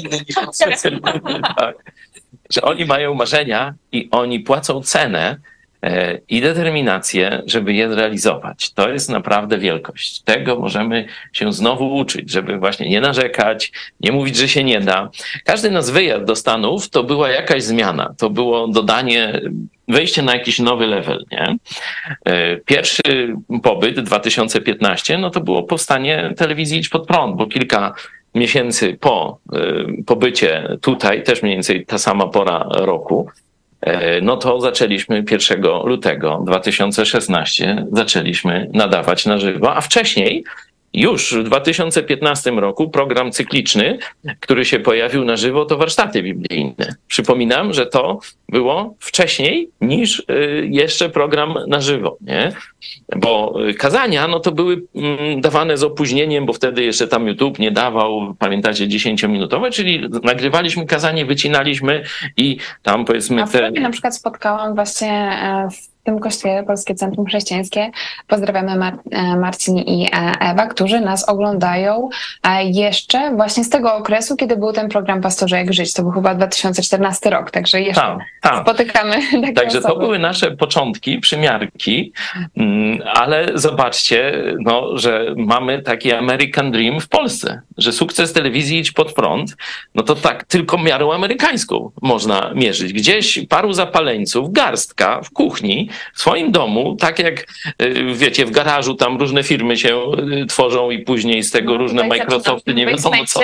Tak. Że oni mają marzenia i oni płacą cenę e, i determinację, żeby je zrealizować. To jest naprawdę wielkość. Tego możemy się znowu uczyć, żeby właśnie nie narzekać, nie mówić, że się nie da. Każdy nasz wyjazd do Stanów to była jakaś zmiana. To było dodanie, wejście na jakiś nowy level. Nie? E, pierwszy pobyt dwa tysiące piętnasty, no to było powstanie telewizji Idź Pod Prąd, bo kilka miesięcy po y, pobycie tutaj, też mniej więcej ta sama pora roku, y, no to zaczęliśmy pierwszego lutego dwa tysiące szesnastego zaczęliśmy nadawać na żywo, a wcześniej już w dwa tysiące piętnastym roku program cykliczny, który się pojawił na żywo, to warsztaty biblijne. Przypominam, że to było wcześniej niż jeszcze program na żywo, nie? Bo kazania, no to były dawane z opóźnieniem, bo wtedy jeszcze tam YouTube nie dawał, pamiętacie, dziesięciominutowe, czyli nagrywaliśmy kazanie, wycinaliśmy i tam powiedzmy... A wczoraj te... na przykład spotkałam właśnie w tym kościele, Polskie Centrum Chrześcijańskie. Pozdrawiamy Mar- Marcin i Ewa, którzy nas oglądają jeszcze właśnie z tego okresu, kiedy był ten program Pastorze jak żyć. To był chyba dwa tysiące czternasty rok, także jeszcze tam, tam. spotykamy takie Także osoby. to były nasze początki, przymiarki, ale zobaczcie, no, że mamy taki American Dream w Polsce, że sukces telewizji Idź Pod Prąd, no to tak tylko miarą amerykańską można mierzyć. Gdzieś paru zapaleńców, garstka w kuchni, w swoim domu, tak jak wiecie, w garażu tam różne firmy się tworzą i później z tego no, różne Microsofty, nie wiadomo co.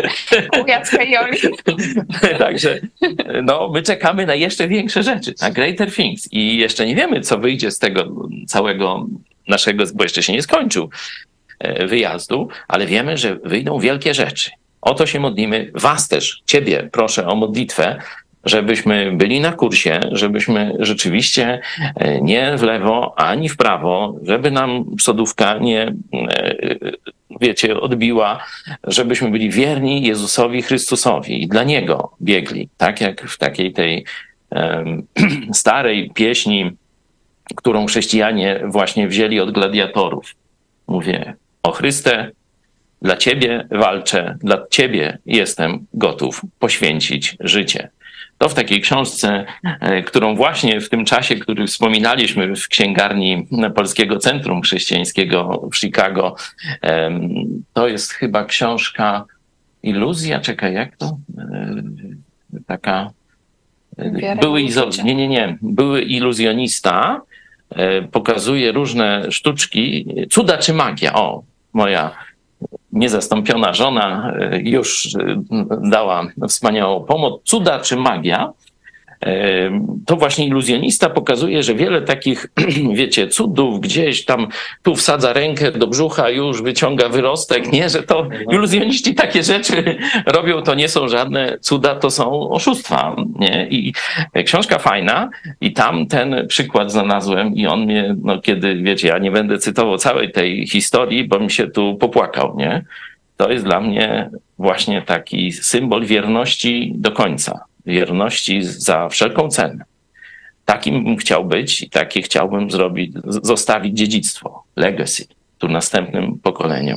Także no, my czekamy na jeszcze większe rzeczy, na greater things i jeszcze nie wiemy, co wyjdzie z tego całego naszego, bo jeszcze się nie skończył wyjazdu, ale wiemy, że wyjdą wielkie rzeczy. O to się modlimy. Was też, ciebie proszę o modlitwę, żebyśmy byli na kursie, żebyśmy rzeczywiście nie w lewo ani w prawo, żeby nam sodówka nie, wiecie, odbiła, żebyśmy byli wierni Jezusowi Chrystusowi i dla Niego biegli. Tak jak w takiej tej um, starej pieśni, którą chrześcijanie właśnie wzięli od gladiatorów. Mówię, o Chryste, dla Ciebie walczę, dla Ciebie jestem gotów poświęcić życie. To w takiej książce, którą właśnie w tym czasie, który wspominaliśmy w księgarni Polskiego Centrum Chrześcijańskiego w Chicago, to jest chyba książka Iluzja, czekaj, jak to? Taka... Były izo- nie, nie, nie. Były iluzjonista, pokazuje różne sztuczki, cuda czy magia. O, moja niezastąpiona żona już dała wspaniałą pomoc. Cuda czy magia? To właśnie iluzjonista pokazuje, że wiele takich, wiecie, cudów gdzieś tam, tu wsadza rękę do brzucha, już wyciąga wyrostek, nie, że to iluzjoniści takie rzeczy robią, to nie są żadne cuda, to są oszustwa, nie? I książka fajna i tam ten przykład znalazłem i on mnie, no kiedy, wiecie, ja nie będę cytował całej tej historii, bo mi się tu popłakał, nie? To jest dla mnie właśnie taki symbol wierności do końca. Wierności za wszelką cenę. Takim bym chciał być i takie chciałbym zrobić, zostawić dziedzictwo, legacy, tu następnym pokoleniom.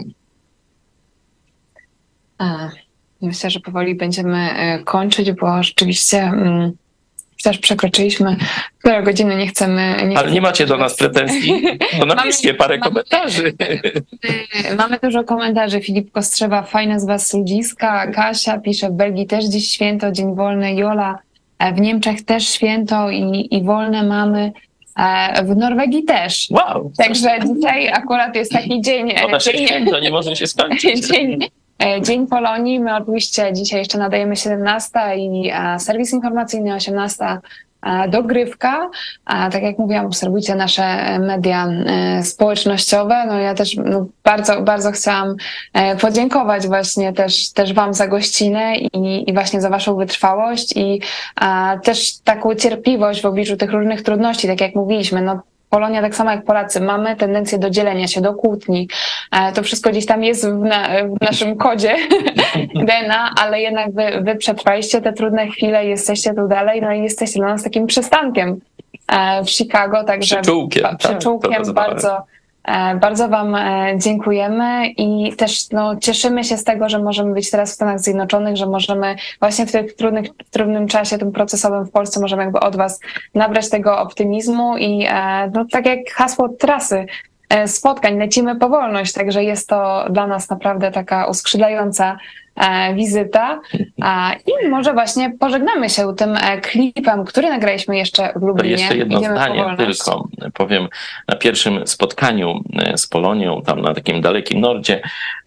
A, myślę, że powoli będziemy kończyć, bo rzeczywiście też przekroczyliśmy półtora godziny, nie chcemy... Nie Ale chcemy nie macie do nas pretensji? To napiszcie parę mamy, komentarzy. Mamy dużo komentarzy. Filip Kostrzewa, fajne z was ludziska. Kasia pisze, w Belgii też dziś święto, dzień wolny. Jola, w Niemczech też święto i, i wolne mamy. W Norwegii też. Wow! Także dzisiaj akurat jest taki dzień... To nasze święto nie może się skończyć. Dzień, Dzień Polonii. My oczywiście dzisiaj jeszcze nadajemy siedemnasta i serwis informacyjny osiemnasta. Dogrywka. Tak jak mówiłam, obserwujcie nasze media społecznościowe. No ja też no, bardzo, bardzo chciałam podziękować właśnie też, też wam za gościnę i, i właśnie za waszą wytrwałość i a, też taką cierpliwość w obliczu tych różnych trudności, tak jak mówiliśmy. No, Polonia, tak samo jak Polacy, mamy tendencję do dzielenia się, do kłótni. To wszystko gdzieś tam jest w, na, w naszym kodzie D N A, ale jednak wy, wy przetrwaliście te trudne chwile, jesteście tu dalej, no i jesteście dla nas takim przystankiem w Chicago, także przyczółkiem, przyczółkiem tak, bardzo, bardzo wam dziękujemy i też no, cieszymy się z tego, że możemy być teraz w Stanach Zjednoczonych, że możemy właśnie w tym trudnych, w trudnym czasie, tym procesowym w Polsce możemy jakby od was nabrać tego optymizmu i no, tak jak hasło trasy spotkań, lecimy po wolność, także jest to dla nas naprawdę taka uskrzydlająca wizyta i może właśnie pożegnamy się tym klipem, który nagraliśmy jeszcze w Lublinie. To jeszcze jedno Idziemy zdanie tylko powiem. Na pierwszym spotkaniu z Polonią, tam na takim dalekim nordzie,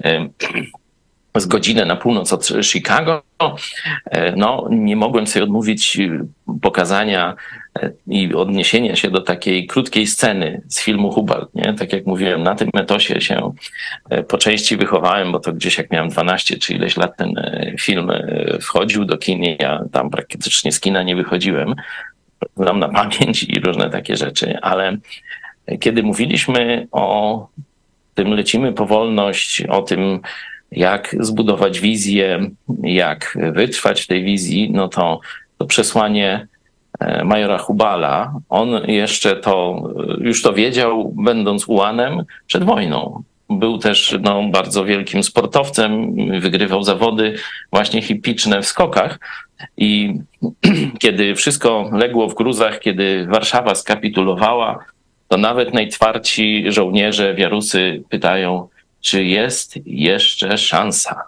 z godzinę na północ od Chicago, no nie mogłem sobie odmówić pokazania i odniesienia się do takiej krótkiej sceny z filmu Hubalt, nie? Tak jak mówiłem, na tym etosie się po części wychowałem, bo to gdzieś jak miałem dwanaście czy ileś lat ten film wchodził do kin, ja tam praktycznie z kina nie wychodziłem, znam na pamięć i różne takie rzeczy, ale kiedy mówiliśmy o tym lecimy po wolność, o tym jak zbudować wizję, jak wytrwać w tej wizji, no to to przesłanie majora Hubala, on jeszcze to, już to wiedział, będąc ułanem przed wojną. Był też no, bardzo wielkim sportowcem, wygrywał zawody właśnie hipiczne w skokach i kiedy wszystko legło w gruzach, kiedy Warszawa skapitulowała, to nawet najtwardsi żołnierze wiarusy pytają, czy jest jeszcze szansa?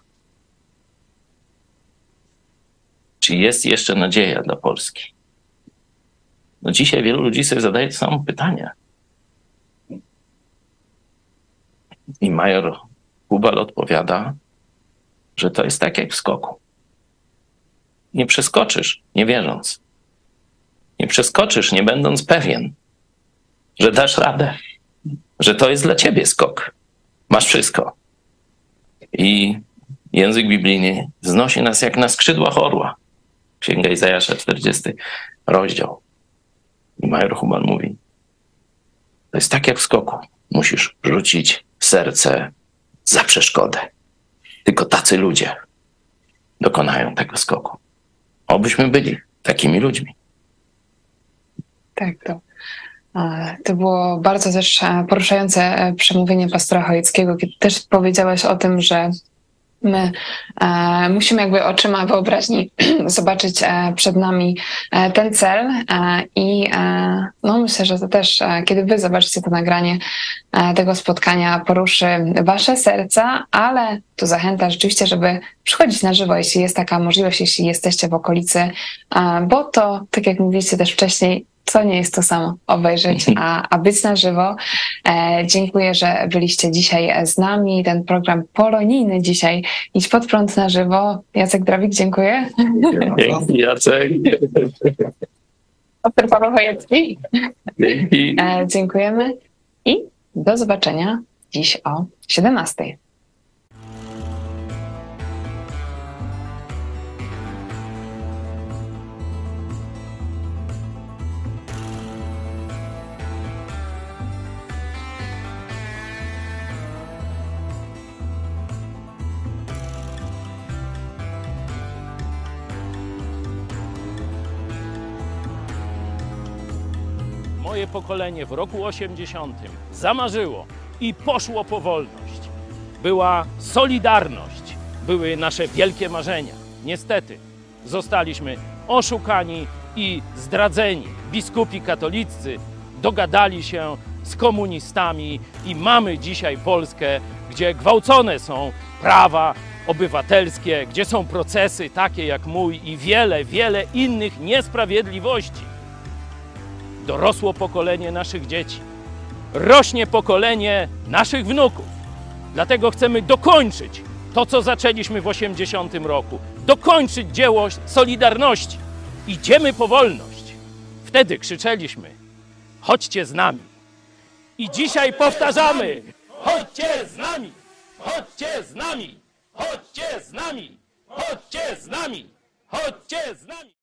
Czy jest jeszcze nadzieja dla Polski? No dzisiaj wielu ludzi sobie zadaje to samo pytanie. I major Hubal odpowiada, że to jest tak jak w skoku. Nie przeskoczysz, nie wierząc. Nie przeskoczysz, nie będąc pewien, że dasz radę, że to jest dla ciebie skok. Masz wszystko. I język biblijny znosi nas jak na skrzydłach orła. Księga Izajasza, czterdziesty rozdział. I major Hubal mówi, to jest tak jak w skoku. Musisz rzucić serce za przeszkodę. Tylko tacy ludzie dokonają tego skoku. Obyśmy byli takimi ludźmi. Tak, to, to było bardzo też poruszające przemówienie pastora Chojeckiego, kiedy też powiedziałeś o tym, że my e, musimy jakby oczyma wyobraźni zobaczyć e, przed nami e, ten cel e, i e, no myślę, że to też, e, kiedy wy zobaczycie to nagranie e, tego spotkania, poruszy wasze serca, ale tu zachęta rzeczywiście, żeby przychodzić na żywo, jeśli jest taka możliwość, jeśli jesteście w okolicy, e, bo to, tak jak mówiliście też wcześniej, to nie jest to samo obejrzeć, a, a być na żywo. E, dziękuję, że byliście dzisiaj z nami. Ten program polonijny dzisiaj Idź pod prąd na żywo. Jacek Drawik, dziękuję. Dzięki, Jacek. Pastor Paweł Chojecki. Dzięki. E, dziękujemy i do zobaczenia dziś o siedemnastej. Moje pokolenie w roku osiemdziesiątym zamarzyło i poszło po wolność. Była solidarność, były nasze wielkie marzenia. Niestety zostaliśmy oszukani i zdradzeni. Biskupi katoliccy dogadali się z komunistami i mamy dzisiaj Polskę, gdzie gwałcone są prawa obywatelskie, gdzie są procesy takie jak mój i wiele, wiele innych niesprawiedliwości. Dorosło pokolenie naszych dzieci, rośnie pokolenie naszych wnuków. Dlatego chcemy dokończyć to, co zaczęliśmy w osiemdziesiątym roku. Dokończyć dzieło Solidarności. Idziemy po wolność. Wtedy krzyczeliśmy, chodźcie z nami. I dzisiaj powtarzamy, chodźcie z nami, chodźcie z nami, chodźcie z nami, chodźcie z nami, chodźcie z nami.